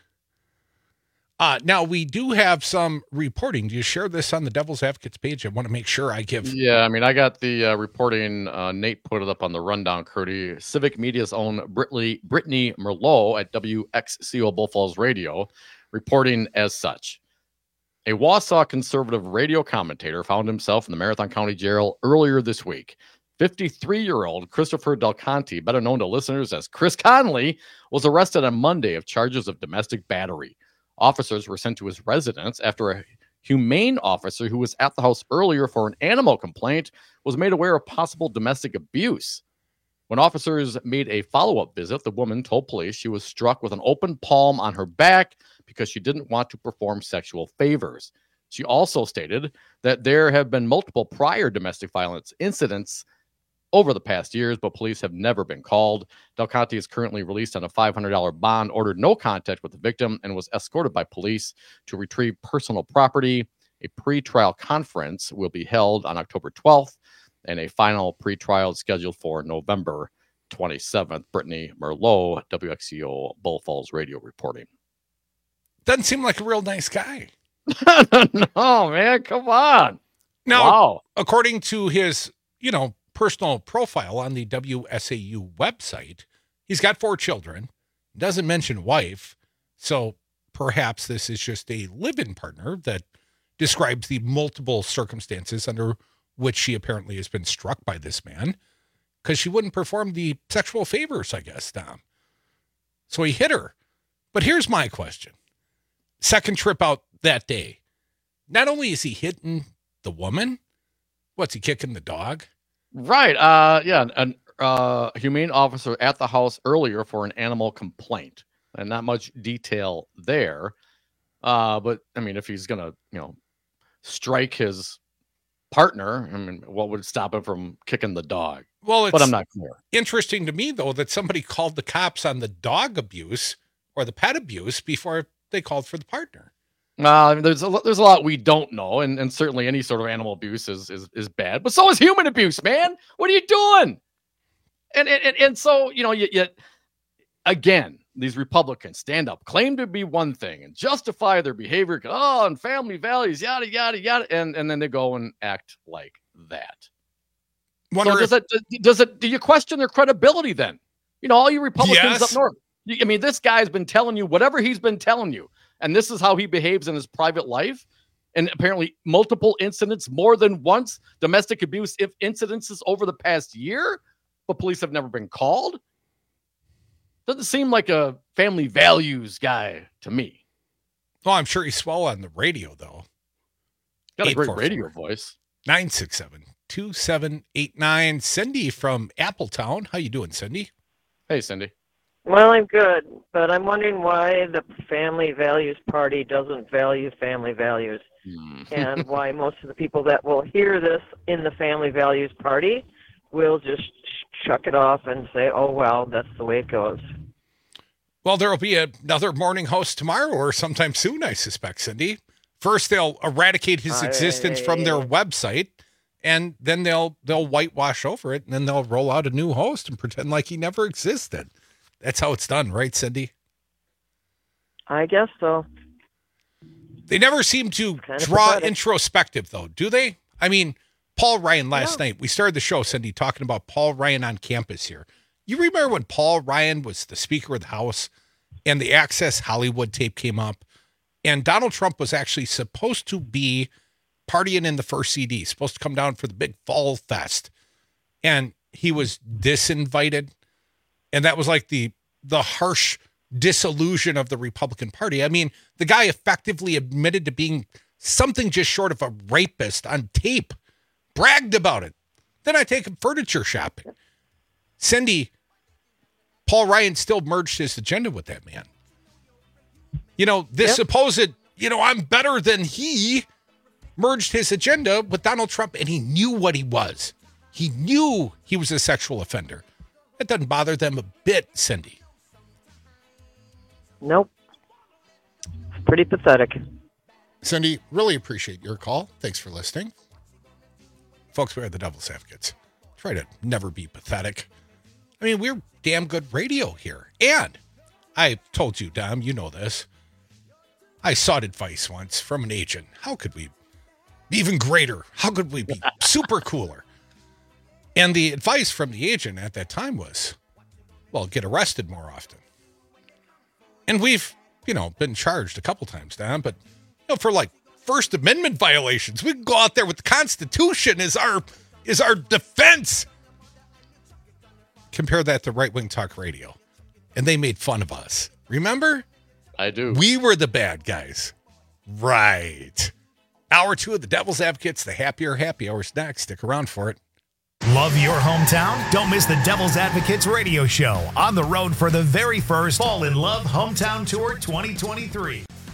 Uh, now, we do have some reporting. Do you share this on the Devil's Advocates page? I want to make sure I give... Yeah, I mean, I got the uh, reporting. Uh, Nate put it up on the rundown, Curdy. Civic Media's own Brittany, Brittany Merlot at W X C O Bull Falls Radio reporting as such. A Wausau conservative radio commentator found himself in the Marathon County Jail earlier this week. fifty-three-year-old Christopher Del Conte, better known to listeners as Chris Conley, was arrested on Monday of charges of domestic battery. Officers were sent to his residence after a humane officer who was at the house earlier for an animal complaint was made aware of possible domestic abuse. When officers made a follow-up visit, the woman told police she was struck with an open palm on her back because she didn't want to perform sexual favors. She also stated that there have been multiple prior domestic violence incidents over the past years, but police have never been called. Del Conte is currently released on a five hundred dollars bond, ordered no contact with the victim, and was escorted by police to retrieve personal property. A pre-trial conference will be held on October twelfth, and a final pre-trial is scheduled for November twenty-seventh. Brittany Merlot, W X C O Bull Falls Radio reporting. Doesn't seem like a real nice guy. No, man, come on. Now, wow. According to his, you know, personal profile on the W S A U website, he's got four children, doesn't mention wife, so perhaps this is just a live-in partner that describes the multiple circumstances under which she apparently has been struck by this man, because she wouldn't perform the sexual favors, I guess, Tom. So he hit her. But here's my question. Second trip out that day. Not only is he hitting the woman, what's he kicking the dog? Right. Uh, yeah. An uh, humane officer at the house earlier for an animal complaint, and not much detail there. Uh, but I mean, if he's gonna, you know, strike his partner, I mean, what would stop him from kicking the dog? Well, it's but I'm not clear. Interesting to me, though, that somebody called the cops on the dog abuse or the pet abuse before they called for the partner. Uh, there's a there's a lot we don't know, and, and certainly any sort of animal abuse is, is is bad. But so is human abuse, man. What are you doing? And and and so you know, yet, yet again, these Republicans stand up, claim to be one thing, and justify their behavior. Oh, and family values, yada yada yada, and and then they go and act like that. Wonder so does if- it does it do you question their credibility then? You know, all you Republicans Yes. up north. You- I mean, this guy's been telling you whatever he's been telling you. And this is how he behaves in his private life. And apparently multiple incidents, more than once, domestic abuse if incidences over the past year, but police have never been called. Doesn't seem like a family values guy to me. Well, I'm sure he's swell on the radio, though. Got a great radio voice. nine six seven, two seven eight nine. Cindy from Appletown. How you doing, Cindy? Hey, Cindy. Well, I'm good, but I'm wondering why the Family Values Party doesn't value family values, and why most of the people that will hear this in the Family Values Party will just sh- chuck it off and say, oh, well, that's the way it goes. Well, there will be another morning host tomorrow or sometime soon, I suspect, Cindy. First, they'll eradicate his existence from their website, and then they'll they'll whitewash over it, and then they'll roll out a new host and pretend like he never existed. That's how it's done, right, Cindy? I guess so. They never seem to Kind of draw pathetic. introspective, though, do they? I mean, Paul Ryan last night, we started the show, Cindy, talking about Paul Ryan on campus here. You remember when Paul Ryan was the Speaker of the House and the Access Hollywood tape came up, and Donald Trump was actually supposed to be partying in the first C D, supposed to come down for the big fall fest, and he was disinvited. And that was like the the harsh disillusion of the Republican Party. I mean, the guy effectively admitted to being something just short of a rapist on tape, bragged about it. Then I take him furniture shopping. Cindy, Paul Ryan still merged his agenda with that man. You know, this Yep. supposed, you know, I'm better than he, merged his agenda with Donald Trump, and he knew what he was. He knew he was a sexual offender. That doesn't bother them a bit, Cindy. Nope. It's pretty pathetic. Cindy, really appreciate your call. Thanks for listening. Folks, we are the Devil's Advocates. Try to never be pathetic. I mean, we're damn good radio here. And I told you, Dom, you know this. I sought advice once from an agent. How could we be even greater? How could we be super cooler? And the advice from the agent at that time was, well, get arrested more often. And we've, you know, been charged a couple times, Don, but you know, for like First Amendment violations, we can go out there with the Constitution as our is our defense. Compare that to right-wing talk radio. And they made fun of us. Remember? I do. We were the bad guys. Right. Hour two of the Devil's Advocates, the Happier Happy Hour's next. Stick around for it. Love your hometown? Don't miss the Devil's Advocates radio show on the road for the very first Fall in Love Hometown Tour twenty twenty-three.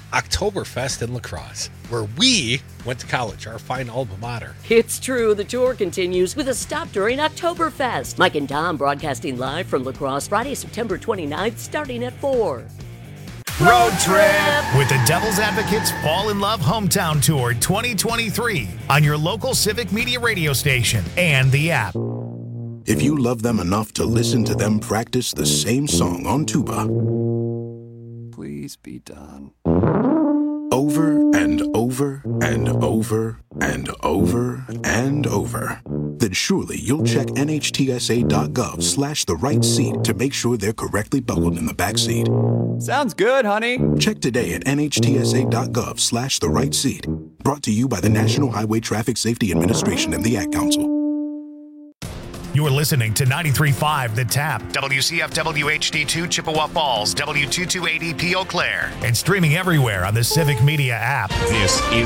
Oktoberfest in La Crosse, where we went to college, our fine alma mater. It's true. The tour continues with a stop during Oktoberfest. Mike and Tom broadcasting live from La Crosse Friday, September twenty-ninth, starting at four. Road trip with the Devil's Advocates Fall in Love Hometown Tour twenty twenty-three on your local Civic Media radio station and the app. If you love them enough to listen to them practice the same song on tuba, please be done. Over and over and over and over and over, then surely you'll check nhtsa.gov slash the right seat to make sure they're correctly buckled in the back seat. Sounds good, honey. Check today at nhtsa.gov slash the right seat. Brought to you by the National Highway Traffic Safety Administration and the Ad Council. You're listening to ninety-three point five The Tap, W C F W H D two Chippewa Falls, W two two eight E P Eau Claire, and streaming everywhere on the Civic Media app. This is